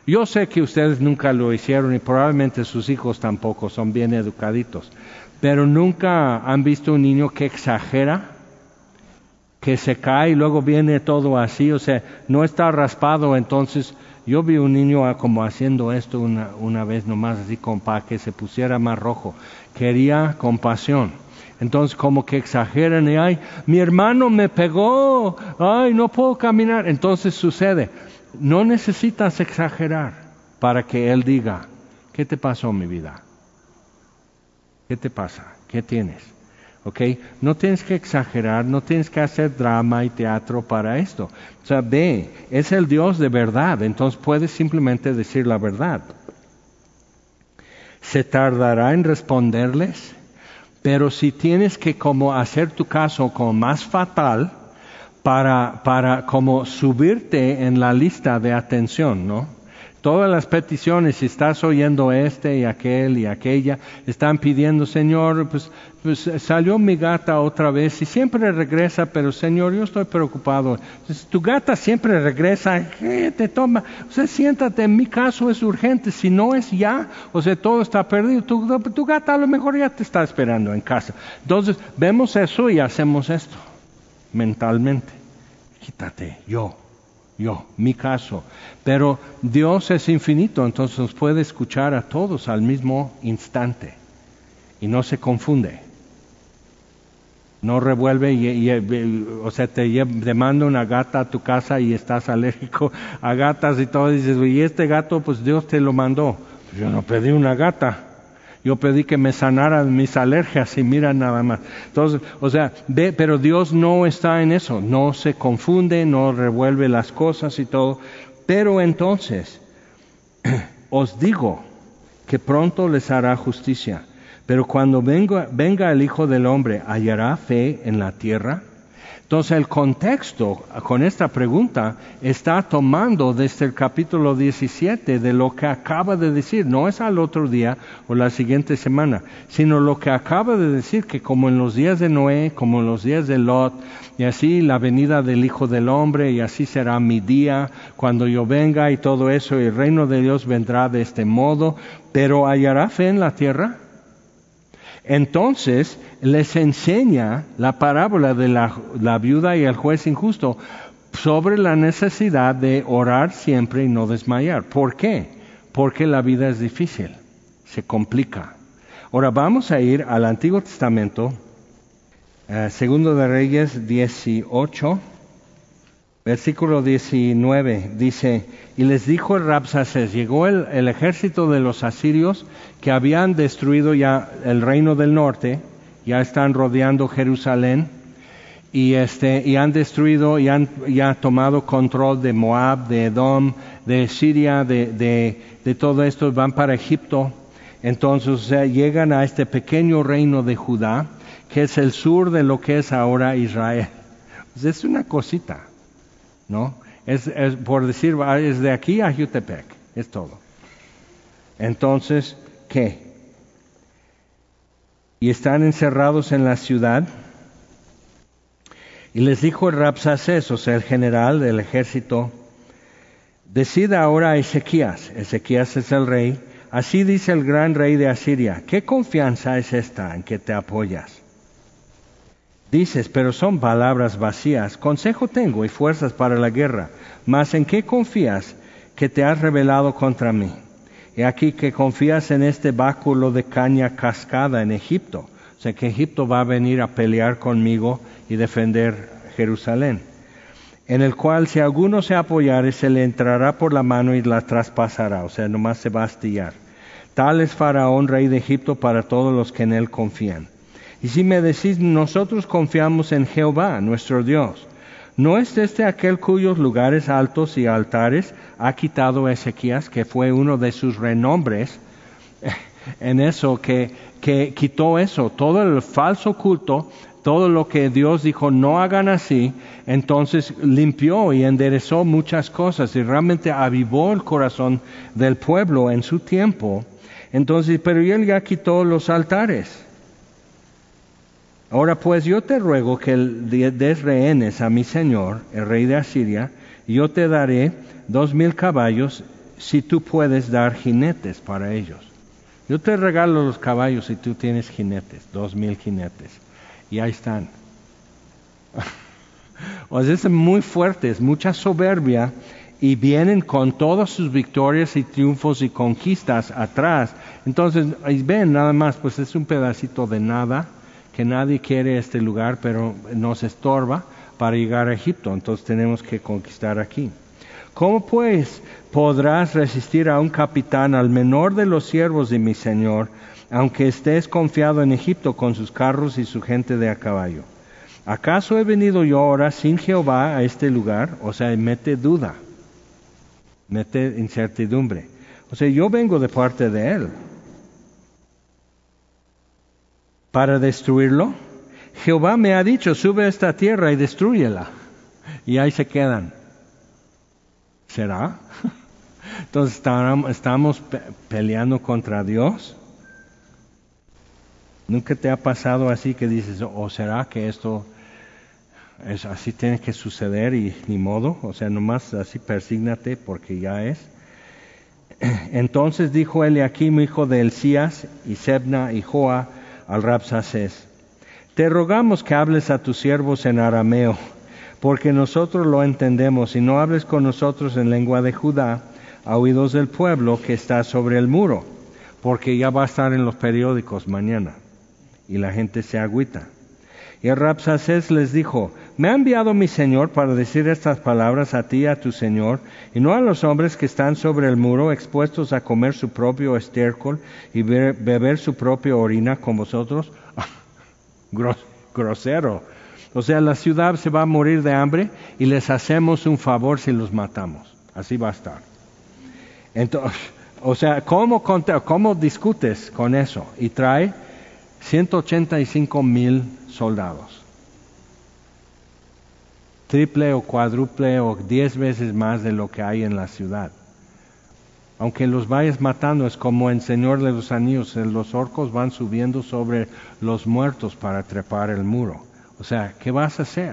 Yo sé que ustedes nunca lo hicieron y probablemente sus hijos tampoco, son bien educaditos. Pero nunca han visto un niño que exagera, que se cae y luego viene todo así, o sea, no está raspado. Entonces, yo vi un niño como haciendo esto una, una vez nomás, así como para que se pusiera más rojo. Quería compasión. Entonces, como que exageran y, ay, mi hermano me pegó, ay, no puedo caminar. Entonces sucede, no necesitas exagerar para que él diga, ¿qué te pasó, mi vida? ¿Qué te pasa? ¿Qué tienes? ¿Ok? No tienes que exagerar, no tienes que hacer drama y teatro para esto. O sea, ve, es el Dios de verdad, entonces puedes simplemente decir la verdad. ¿Se tardará en responderles? Pero si tienes que como hacer tu caso como más fatal para, para como subirte en la lista de atención, ¿no? Todas las peticiones, si estás oyendo este y aquel y aquella, están pidiendo, Señor, pues, pues salió mi gata otra vez y siempre regresa, pero Señor, yo estoy preocupado. Entonces, tu gata siempre regresa, ¿qué te toma? O sea, siéntate, en mi caso es urgente, si no es ya, o sea, todo está perdido. Tu, tu gata a lo mejor ya te está esperando en casa. Entonces, vemos eso y hacemos esto mentalmente. Quítate, yo. Yo, mi caso. Pero Dios es infinito, entonces nos puede escuchar a todos al mismo instante. Y no se confunde. No revuelve y, y, y o sea, te, te manda una gata a tu casa y estás alérgico a gatas y todo. Y dices, y este gato, pues Dios te lo mandó. Pues yo no pedí una gata. Yo pedí que me sanaran mis alergias y mira nada más. Entonces, o sea, ve, pero Dios no está en eso, no se confunde, no revuelve las cosas y todo. Pero entonces, os digo que pronto les hará justicia. Pero cuando venga, venga el Hijo del Hombre, ¿hallará fe en la tierra? Entonces el contexto con esta pregunta está tomando desde el capítulo diecisiete de lo que acaba de decir. No es al otro día o la siguiente semana, sino lo que acaba de decir, que como en los días de Noé, como en los días de Lot, y así la venida del Hijo del Hombre, y así será mi día cuando yo venga y todo eso, y el reino de Dios vendrá de este modo. Pero ¿hallará fe en la tierra? Entonces les enseña la parábola de la, la viuda y el juez injusto sobre la necesidad de orar siempre y no desmayar. ¿Por qué? Porque la vida es difícil, se complica. Ahora vamos a ir al Antiguo Testamento, eh, Segundo de Reyes dieciocho, versículo diecinueve, dice, y les dijo el Rabsacés, llegó el, el ejército de los asirios que habían destruido ya el reino del norte, ya están rodeando Jerusalén, y este y han destruido y han ya tomado control de Moab, de Edom, de Siria, de, de, de todo esto, van para Egipto. Entonces o sea, llegan a este pequeño reino de Judá, que es el sur de lo que es ahora Israel. Pues es una cosita, ¿no? Es, es por decir, es de aquí a Jutepec, es todo. Entonces, ¿qué? Y están encerrados en la ciudad. Y les dijo el Rabsacés, o sea, el general del ejército, decida ahora a Ezequías, Ezequías es el rey, así dice el gran rey de Asiria, ¿qué confianza es esta en que te apoyas? Dices, pero son palabras vacías, consejo tengo y fuerzas para la guerra, mas ¿en qué confías que te has rebelado contra mí? He aquí que confías en este báculo de caña cascada en Egipto, o sea que Egipto va a venir a pelear conmigo y defender Jerusalén, en el cual si alguno se apoyare se le entrará por la mano y la traspasará, o sea nomás se va a astillar. Tal es Faraón, rey de Egipto, para todos los que en él confían. Y si me decís, nosotros confiamos en Jehová, nuestro Dios, ¿no es este aquel cuyos lugares altos y altares ha quitado Ezequías, que fue uno de sus renombres en eso, que, que quitó eso, todo el falso culto, todo lo que Dios dijo no hagan así, entonces limpió y enderezó muchas cosas y realmente avivó el corazón del pueblo en su tiempo. Entonces, pero él ya quitó los altares. Ahora pues yo te ruego que des rehenes a mi señor, el rey de Asiria, y yo te daré dos mil caballos, si tú puedes dar jinetes para ellos. Yo te regalo los caballos si tú tienes jinetes, dos mil jinetes. Y ahí están. O sea, es muy fuerte, es mucha soberbia, y vienen con todas sus victorias y triunfos y conquistas atrás. Entonces, ven, nada más, pues es un pedacito de nada, que nadie quiere este lugar, pero nos estorba para llegar a Egipto. Entonces tenemos que conquistar aquí. ¿Cómo pues podrás resistir a un capitán, al menor de los siervos de mi señor, aunque estés confiado en Egipto con sus carros y su gente de a caballo? ¿Acaso he venido yo ahora sin Jehová a este lugar? O sea, mete duda, mete incertidumbre. O sea, yo vengo de parte de Él. ¿Para destruirlo? Jehová me ha dicho, sube a esta tierra y destrúyela. Y ahí se quedan. ¿Será? Entonces, ¿estamos peleando contra Dios? ¿Nunca te ha pasado así que dices, o será que esto es así, tiene que suceder y ni modo? O sea, nomás así persígnate porque ya es. Entonces dijo Eliaquim, hijo de Hilcías, y Sebna y Joa al Rabsacés: te rogamos que hables a tus siervos en arameo, porque nosotros lo entendemos, y no hables con nosotros en lengua de Judá, a oídos del pueblo que está sobre el muro, porque ya va a estar en los periódicos mañana, y la gente se agüita. Y el Rabsacés les dijo: me ha enviado mi señor para decir estas palabras a ti y a tu señor, y no a los hombres que están sobre el muro, expuestos a comer su propio estiércol y be- beber su propia orina con vosotros. Gros- grosero. O sea, la ciudad se va a morir de hambre y les hacemos un favor si los matamos. Así va a estar. Entonces, o sea, ¿cómo, cómo discutes con eso? Y trae ciento ochenta y cinco mil soldados. Triple o cuádruple o diez veces más de lo que hay en la ciudad. Aunque los vayas matando, es como en Señor de los Anillos, los orcos van subiendo sobre los muertos para trepar el muro. O sea, ¿qué vas a hacer?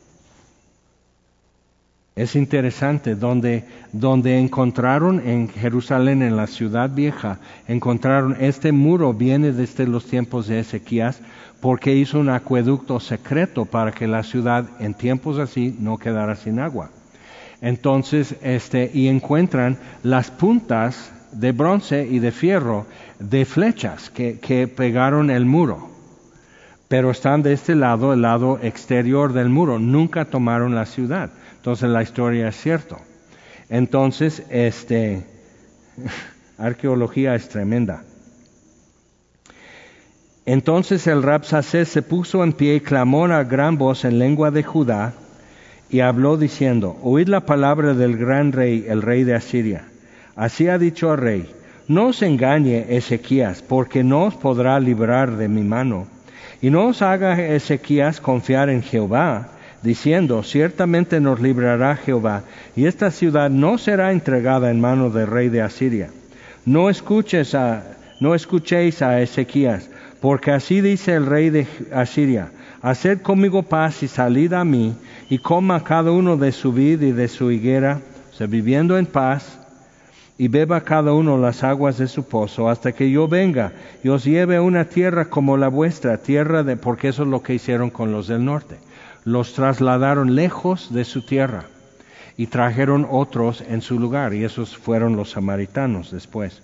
Es interesante, donde, donde encontraron en Jerusalén, en la ciudad vieja, encontraron este muro, viene desde los tiempos de Ezequías, porque hizo un acueducto secreto para que la ciudad en tiempos así no quedara sin agua. Entonces, este, y encuentran las puntas de bronce y de fierro de flechas que, que pegaron el muro. Pero están de este lado, el lado exterior del muro. Nunca tomaron la ciudad. Entonces la historia es cierta. Entonces, este, arqueología es tremenda. Entonces el Rabsacés se puso en pie y clamó a gran voz en lengua de Judá, y habló diciendo: oíd la palabra del gran rey, el rey de Asiria. Así ha dicho el rey: no os engañe Ezequías, porque no os podrá librar de mi mano. Y no os haga Ezequías confiar en Jehová, diciendo: ciertamente nos librará Jehová, y esta ciudad no será entregada en mano del rey de Asiria. No escuches a, no escuchéis a Ezequías, porque así dice el rey de Asiria: haced conmigo paz y salid a mí, y coma cada uno de su vid y de su higuera, o sea, viviendo en paz, y beba cada uno las aguas de su pozo, hasta que yo venga y os lleve a una tierra como la vuestra, tierra de, porque eso es lo que hicieron con los del norte. Los trasladaron lejos de su tierra y trajeron otros en su lugar, y esos fueron los samaritanos después.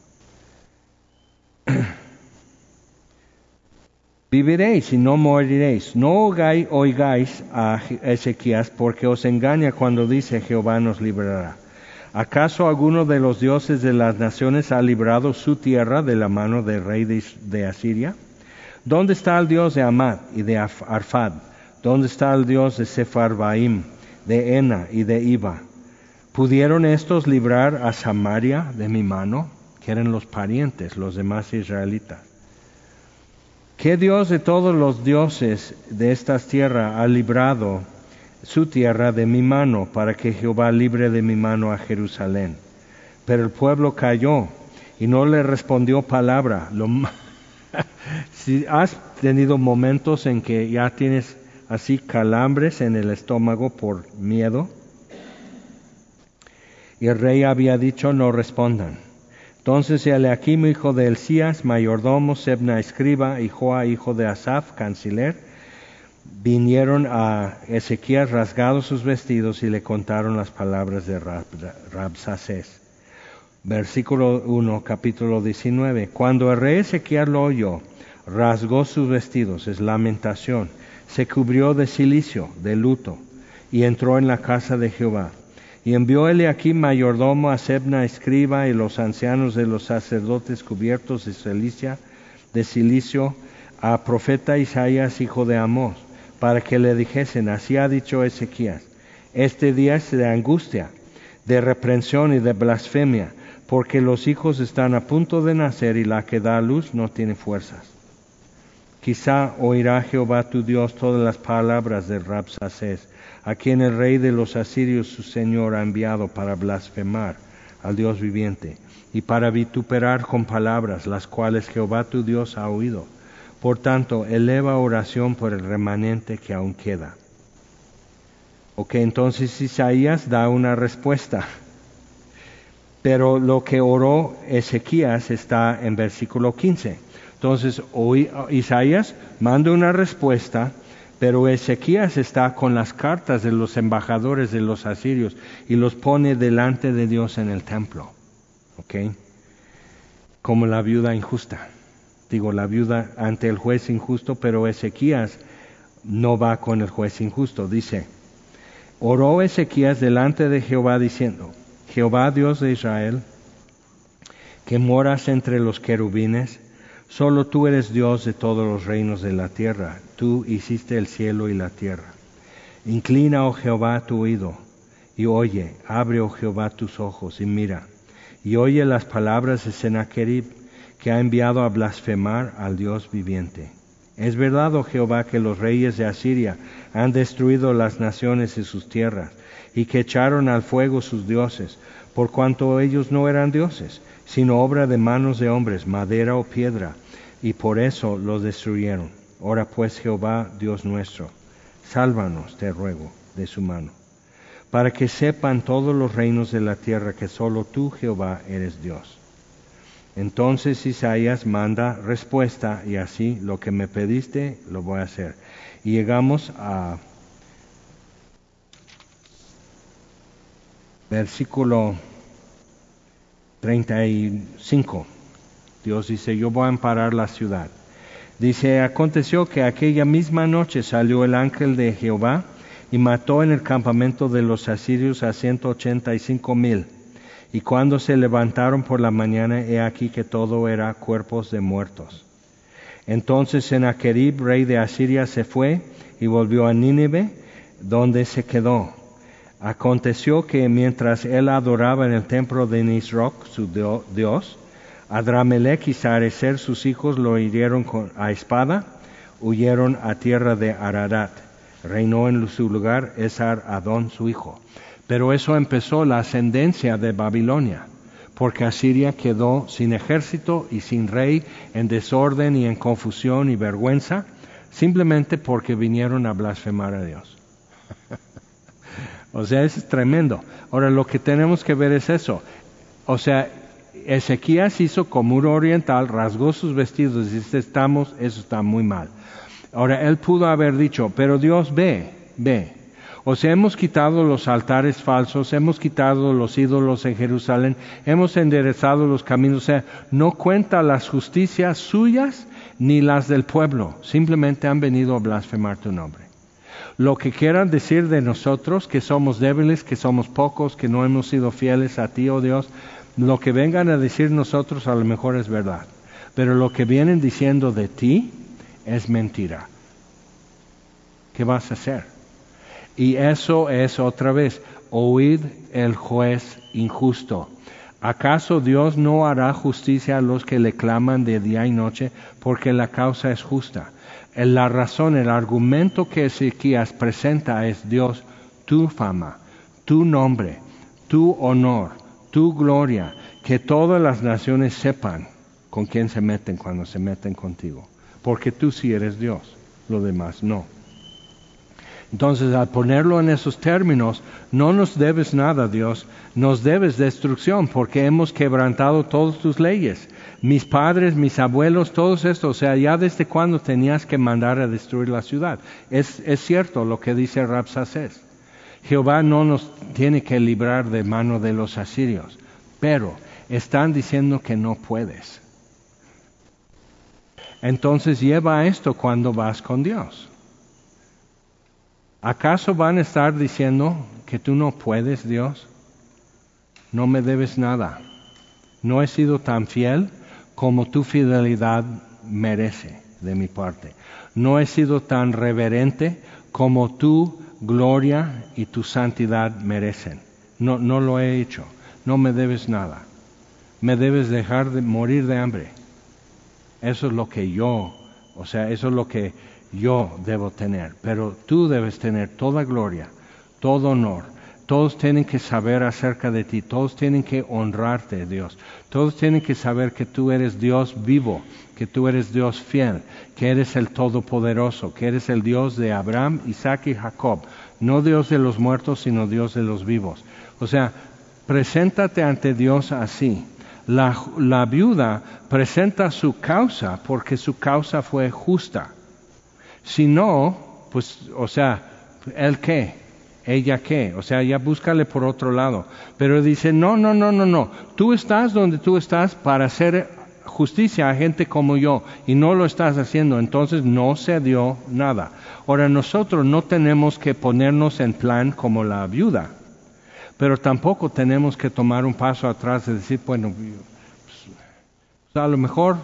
Viviréis y no moriréis. No oigáis, oigáis a Ezequías, porque os engaña cuando dice: Jehová nos librará. ¿Acaso alguno de los dioses de las naciones ha librado su tierra de la mano del rey de, de Asiria? ¿Dónde está el Dios de Amad y de Arfad? ¿Dónde está el Dios de Sepharvaim, de Ena y de Iva? ¿Pudieron estos librar a Samaria de mi mano? Que eran los parientes, los demás israelitas. ¿Qué Dios de todos los dioses de estas tierras ha librado su tierra de mi mano, para que Jehová libre de mi mano a Jerusalén? Pero el pueblo cayó y no le respondió palabra. Lo si has tenido momentos en que ya tienes así calambres en el estómago por miedo. Y el rey había dicho, no respondan. Entonces Eliakim, hijo de Hilcías, mayordomo, Sebna, escriba, y Joa, hijo de Asaf, canciller, vinieron a Ezequías rasgados sus vestidos y le contaron las palabras de Rab, Rabsacés. Versículo uno, capítulo diecinueve. Cuando el rey Ezequías lo oyó, rasgó sus vestidos, es lamentación, se cubrió de cilicio, de luto, y entró en la casa de Jehová. Y envió Eliakim mayordomo a Sebna escriba y los ancianos de los sacerdotes cubiertos de cilicia, de cilicio a profeta Isaías hijo de Amós, para que le dijesen, así ha dicho Ezequías, este día es de angustia, de reprensión y de blasfemia, porque los hijos están a punto de nacer y la que da a luz no tiene fuerzas. Quizá oirá Jehová tu Dios todas las palabras de Rabsacés, a quien el rey de los asirios su señor ha enviado para blasfemar al Dios viviente, y para vituperar con palabras, las cuales Jehová tu Dios ha oído. Por tanto, eleva oración por el remanente que aún queda. Ok, entonces Isaías da una respuesta. Pero lo que oró Ezequías está en versículo quince. Entonces, hoy Isaías manda una respuesta, pero Ezequías está con las cartas de los embajadores de los asirios y los pone delante de Dios en el templo. ¿Ok? Como la viuda injusta. Digo, la viuda ante el juez injusto, pero Ezequías no va con el juez injusto. Dice, oró Ezequías delante de Jehová diciendo, Jehová Dios de Israel, que moras entre los querubines, solo tú eres Dios de todos los reinos de la tierra. Tú hiciste el cielo y la tierra. Inclina, oh Jehová, tu oído, y oye, abre, oh Jehová, tus ojos, y mira, y oye las palabras de Sennacherib, que ha enviado a blasfemar al Dios viviente. Es verdad, oh Jehová, que los reyes de Asiria han destruido las naciones y sus tierras, y que echaron al fuego sus dioses, por cuanto ellos no eran dioses, sino obra de manos de hombres, madera o piedra, y por eso los destruyeron. Ahora pues, Jehová, Dios nuestro, sálvanos, te ruego, de su mano, para que sepan todos los reinos de la tierra que solo tú, Jehová, eres Dios. Entonces Isaías manda respuesta, y así, lo que me pediste, lo voy a hacer. Y llegamos a versículo treinta y cinco. Dios dice, yo voy a amparar la ciudad. Dice, aconteció que aquella misma noche salió el ángel de Jehová y mató en el campamento de los asirios a ciento ochenta y cinco mil. Y cuando se levantaron por la mañana, he aquí que todo era cuerpos de muertos. Entonces Sennacherib, rey de Asiria, se fue y volvió a Nínive, donde se quedó. Aconteció que mientras él adoraba en el templo de Nisroch, su dios, Adramelech y Sarecer, sus hijos, lo hirieron con, a espada, huyeron a tierra de Ararat. Reinó en su lugar Esar-Adón, su hijo. Pero eso empezó la ascendencia de Babilonia, porque Asiria quedó sin ejército y sin rey, en desorden y en confusión y vergüenza, simplemente porque vinieron a blasfemar a Dios. O sea, eso es tremendo. Ahora, lo que tenemos que ver es eso. O sea, Ezequías hizo como muro oriental, rasgó sus vestidos y dice, estamos, eso está muy mal. Ahora, él pudo haber dicho, pero Dios ve, ve. O sea, hemos quitado los altares falsos, hemos quitado los ídolos en Jerusalén, hemos enderezado los caminos. O sea, no cuenta las justicias suyas ni las del pueblo. Simplemente han venido a blasfemar tu nombre. Lo que quieran decir de nosotros, que somos débiles, que somos pocos, que no hemos sido fieles a ti, oh Dios, lo que vengan a decir nosotros a lo mejor es verdad. Pero lo que vienen diciendo de ti es mentira. ¿Qué vas a hacer? Y eso es otra vez, oíd el juez injusto. ¿Acaso Dios no hará justicia a los que le claman de día y noche? Porque la causa es justa. La razón, el argumento que Ezequías presenta es, Dios, tu fama, tu nombre, tu honor, tu gloria, que todas las naciones sepan con quién se meten cuando se meten contigo. Porque tú sí eres Dios, lo demás no. Entonces, al ponerlo en esos términos, no nos debes nada, Dios, nos debes destrucción, porque hemos quebrantado todas tus leyes. Mis padres, mis abuelos, todos estos, o sea, ya desde cuándo tenías que mandar a destruir la ciudad. Es, es cierto lo que dice Rabsacés. Jehová no nos tiene que librar de mano de los asirios, pero están diciendo que no puedes. Entonces lleva esto cuando vas con Dios. ¿Acaso van a estar diciendo que tú no puedes, Dios? No me debes nada. No he sido tan fiel como tu fidelidad merece de mi parte. No he sido tan reverente como tu gloria y tu santidad merecen. No, no lo he hecho. No me debes nada. Me debes dejar de morir de hambre. Eso es lo que yo, o sea, eso es lo que yo debo tener. Pero tú debes tener toda gloria, todo honor. Todos tienen que saber acerca de ti. Todos tienen que honrarte, Dios. Todos tienen que saber que tú eres Dios vivo, que tú eres Dios fiel, que eres el Todopoderoso, que eres el Dios de Abraham, Isaac y Jacob. No Dios de los muertos, sino Dios de los vivos. O sea, preséntate ante Dios así. La, la viuda presenta su causa porque su causa fue justa. Si no, pues, o sea, ¿él qué? ¿Ella qué? O sea, ya búscale por otro lado. Pero dice, no, no, no, no, no. Tú estás donde tú estás para hacer justicia a gente como yo y no lo estás haciendo. Entonces no se dio nada. Ahora, nosotros no tenemos que ponernos en plan como la viuda. Pero tampoco tenemos que tomar un paso atrás y decir, bueno, pues, a lo mejor,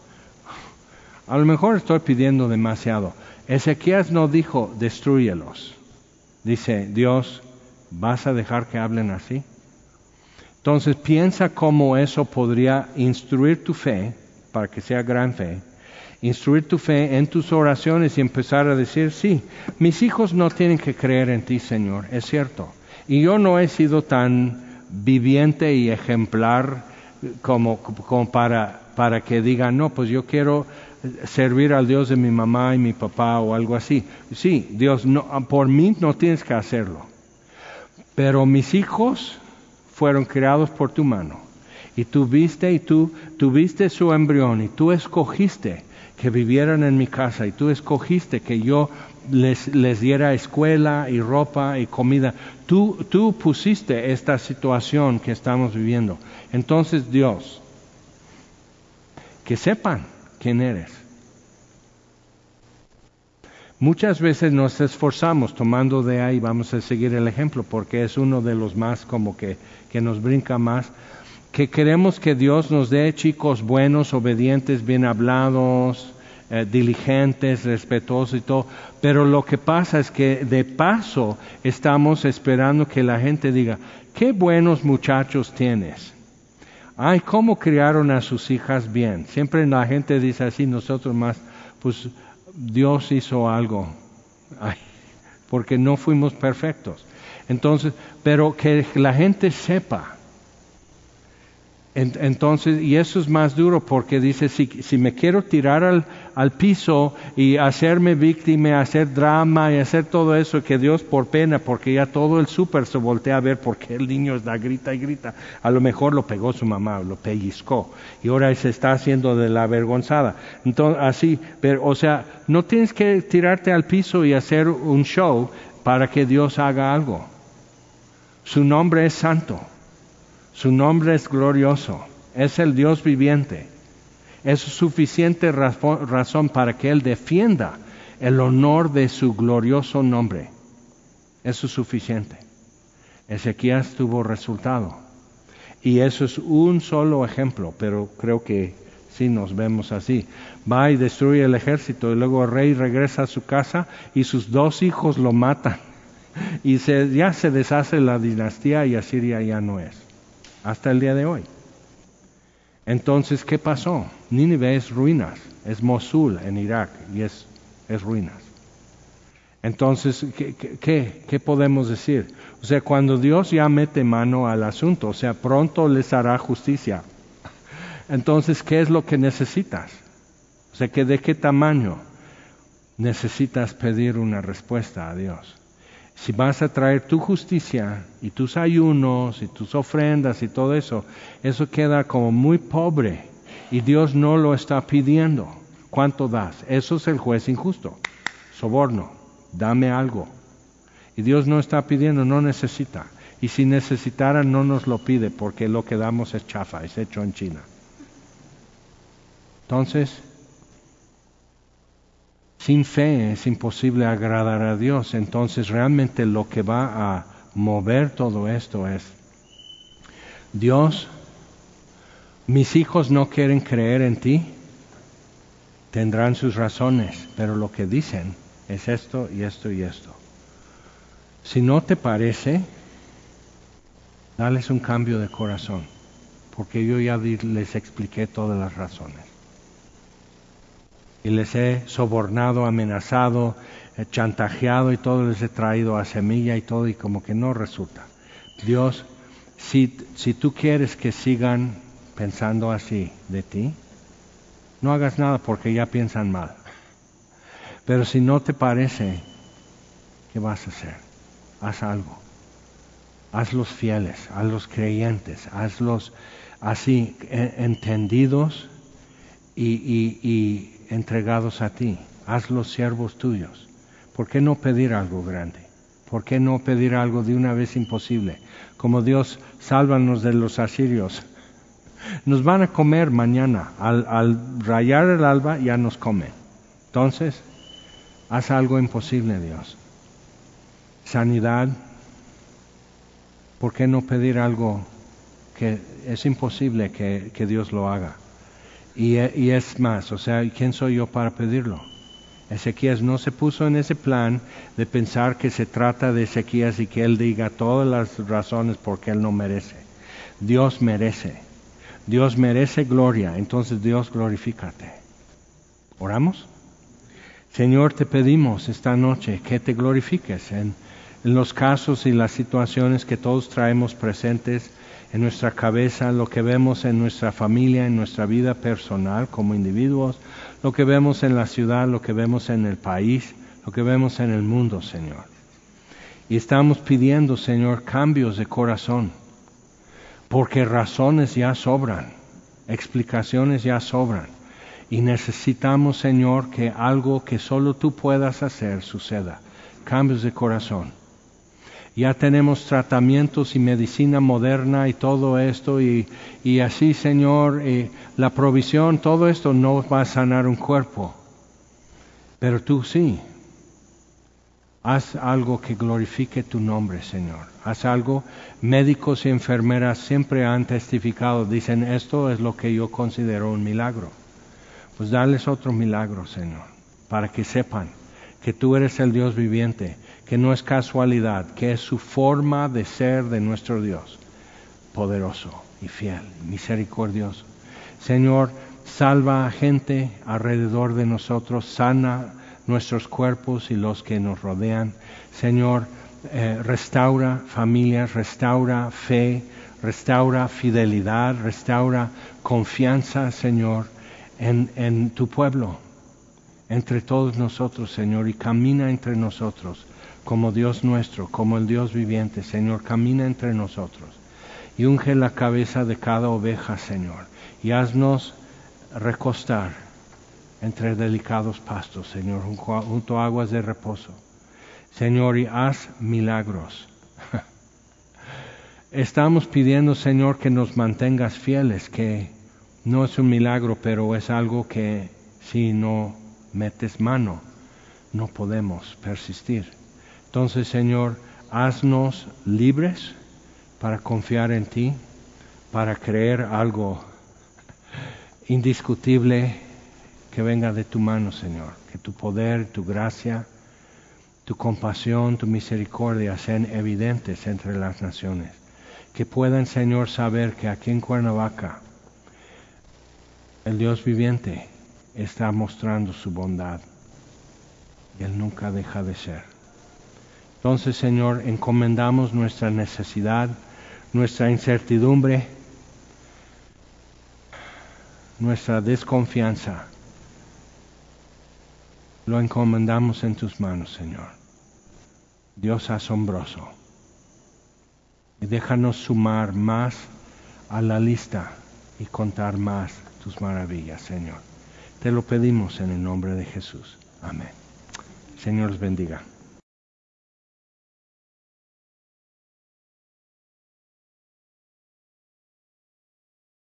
a lo mejor estoy pidiendo demasiado. Ezequías no dijo, destrúyelos. Dice, Dios, ¿vas a dejar que hablen así? Entonces piensa cómo eso podría instruir tu fe, para que sea gran fe, instruir tu fe en tus oraciones y empezar a decir, sí, mis hijos no tienen que creer en ti, Señor, es cierto. Y yo no he sido tan viviente y ejemplar como, como para, para que digan, no, pues yo quiero servir al Dios de mi mamá y mi papá o algo así. Sí, Dios, no, por mí no tienes que hacerlo. Pero mis hijos fueron creados por tu mano. Y tú viste y tú tuviste su embrión y tú escogiste que vivieran en mi casa y tú escogiste que yo les, les diera escuela y ropa y comida. Tú, tú pusiste esta situación que estamos viviendo. Entonces, Dios, que sepan quién eres. Muchas veces nos esforzamos tomando de ahí, vamos a seguir el ejemplo porque es uno de los más como que, que nos brinca más, que queremos que Dios nos dé chicos buenos, obedientes, bien hablados, eh, diligentes, respetuosos y todo, pero lo que pasa es que de paso estamos esperando que la gente diga, qué buenos muchachos tienes. Ay, cómo criaron a sus hijas bien. Siempre la gente dice así, nosotros más, pues Dios hizo algo. Ay, porque no fuimos perfectos. Entonces, pero que la gente sepa. Entonces, y eso es más duro porque dice, si, si me quiero tirar al, al piso y hacerme víctima, hacer drama y hacer todo eso, que Dios por pena, porque ya todo el súper se voltea a ver porque el niño está grita y grita. A lo mejor lo pegó su mamá, lo pellizcó y ahora se está haciendo de la avergonzada. Entonces, así, pero, o sea, no tienes que tirarte al piso y hacer un show para que Dios haga algo. Su nombre es santo. Su nombre es glorioso, es el Dios viviente. Es suficiente razón para que Él defienda el honor de su glorioso nombre. Eso es suficiente. Ezequías tuvo resultado. Y eso es un solo ejemplo, pero creo que sí nos vemos así. Va y destruye el ejército y luego el rey regresa a su casa y sus dos hijos lo matan. Y se, ya se deshace la dinastía y Asiria ya no es. Hasta el día de hoy. Entonces, ¿qué pasó? Nínive es ruinas, es Mosul en Irak y es, es ruinas. Entonces, ¿qué, qué, ¿qué podemos decir? O sea, cuando Dios ya mete mano al asunto, o sea, pronto les hará justicia. Entonces, ¿qué es lo que necesitas? O sea, ¿que ¿de qué tamaño? necesitas pedir una respuesta a Dios. Si vas a traer tu justicia y tus ayunos y tus ofrendas y todo eso, eso queda como muy pobre y Dios no lo está pidiendo. ¿Cuánto das? Eso es el juez injusto. Soborno, dame algo. Y Dios no está pidiendo, no necesita. Y si necesitara no nos lo pide porque lo que damos es chafa, es hecho en China. Entonces, sin fe es imposible agradar a Dios. Entonces realmente lo que va a mover todo esto es, Dios, mis hijos no quieren creer en ti, tendrán sus razones, pero lo que dicen es esto y esto y esto. Si no te parece, dales un cambio de corazón, porque yo ya les expliqué todas las razones. Y les he sobornado, amenazado, chantajeado y todo, les he traído a semilla y todo, y como que no resulta. Dios, si, si tú quieres que sigan pensando así de ti, no hagas nada porque ya piensan mal. Pero si no te parece, ¿qué vas a hacer? Haz algo. Hazlos fieles, hazlos creyentes, hazlos así entendidos y, y, y entregados a ti. Hazlos siervos tuyos. ¿Por qué no pedir algo grande? ¿Por qué no pedir algo de una vez imposible? Como Dios, sálvanos de los asirios. Nos van a comer mañana. Al, al rayar el alba ya nos comen. Entonces, haz algo imposible, Dios. Sanidad. ¿Por qué no pedir algo que es imposible que, que Dios lo haga? Y, y es más, o sea, ¿quién soy yo para pedirlo? Ezequías no se puso en ese plan de pensar que se trata de Ezequías y que él diga todas las razones por qué él no merece. Dios merece. Dios merece gloria, entonces Dios glorifícate. ¿Oramos? Señor, te pedimos esta noche que te glorifiques en, en los casos y las situaciones que todos traemos presentes en nuestra cabeza, lo que vemos en nuestra familia, en nuestra vida personal como individuos, lo que vemos en la ciudad, lo que vemos en el país, lo que vemos en el mundo, Señor. Y estamos pidiendo, Señor, cambios de corazón, porque razones ya sobran, explicaciones ya sobran, y necesitamos, Señor, que algo que solo tú puedas hacer suceda, cambios de corazón. Ya tenemos tratamientos y medicina moderna y todo esto, y, y así, Señor, eh, la provisión, todo esto no va a sanar un cuerpo, pero tú sí. Haz algo que glorifique tu nombre, Señor. Haz algo. Médicos y enfermeras siempre han testificado, dicen, esto es lo que yo considero un milagro. Pues dales otro milagro, Señor, para que sepan que tú eres el Dios viviente, que no es casualidad, que es su forma de ser de nuestro Dios, poderoso y fiel, misericordioso. Señor, salva a gente alrededor de nosotros, sana nuestros cuerpos y los que nos rodean. Señor, eh, restaura familias, restaura fe, restaura fidelidad, restaura confianza, Señor, en, en tu pueblo, entre todos nosotros, Señor, y camina entre nosotros como Dios nuestro, como el Dios viviente, Señor, camina entre nosotros y unge la cabeza de cada oveja, Señor, y haznos recostar entre delicados pastos, Señor, junto a aguas de reposo. Señor, y haz milagros. Estamos pidiendo, Señor, que nos mantengas fieles, que no es un milagro, pero es algo que si no metes mano, no podemos persistir. Entonces, Señor, haznos libres para confiar en ti, para creer algo indiscutible que venga de tu mano, Señor. Que tu poder, tu gracia, tu compasión, tu misericordia sean evidentes entre las naciones. Que puedan, Señor, saber que aquí en Cuernavaca el Dios viviente está mostrando su bondad y Él nunca deja de ser. Entonces, Señor, encomendamos nuestra necesidad, nuestra incertidumbre, nuestra desconfianza lo encomendamos en tus manos, Señor. Dios asombroso. Y déjanos sumar más a la lista y contar más tus maravillas, Señor. Te lo pedimos en el nombre de Jesús. Amén. Señor los bendiga.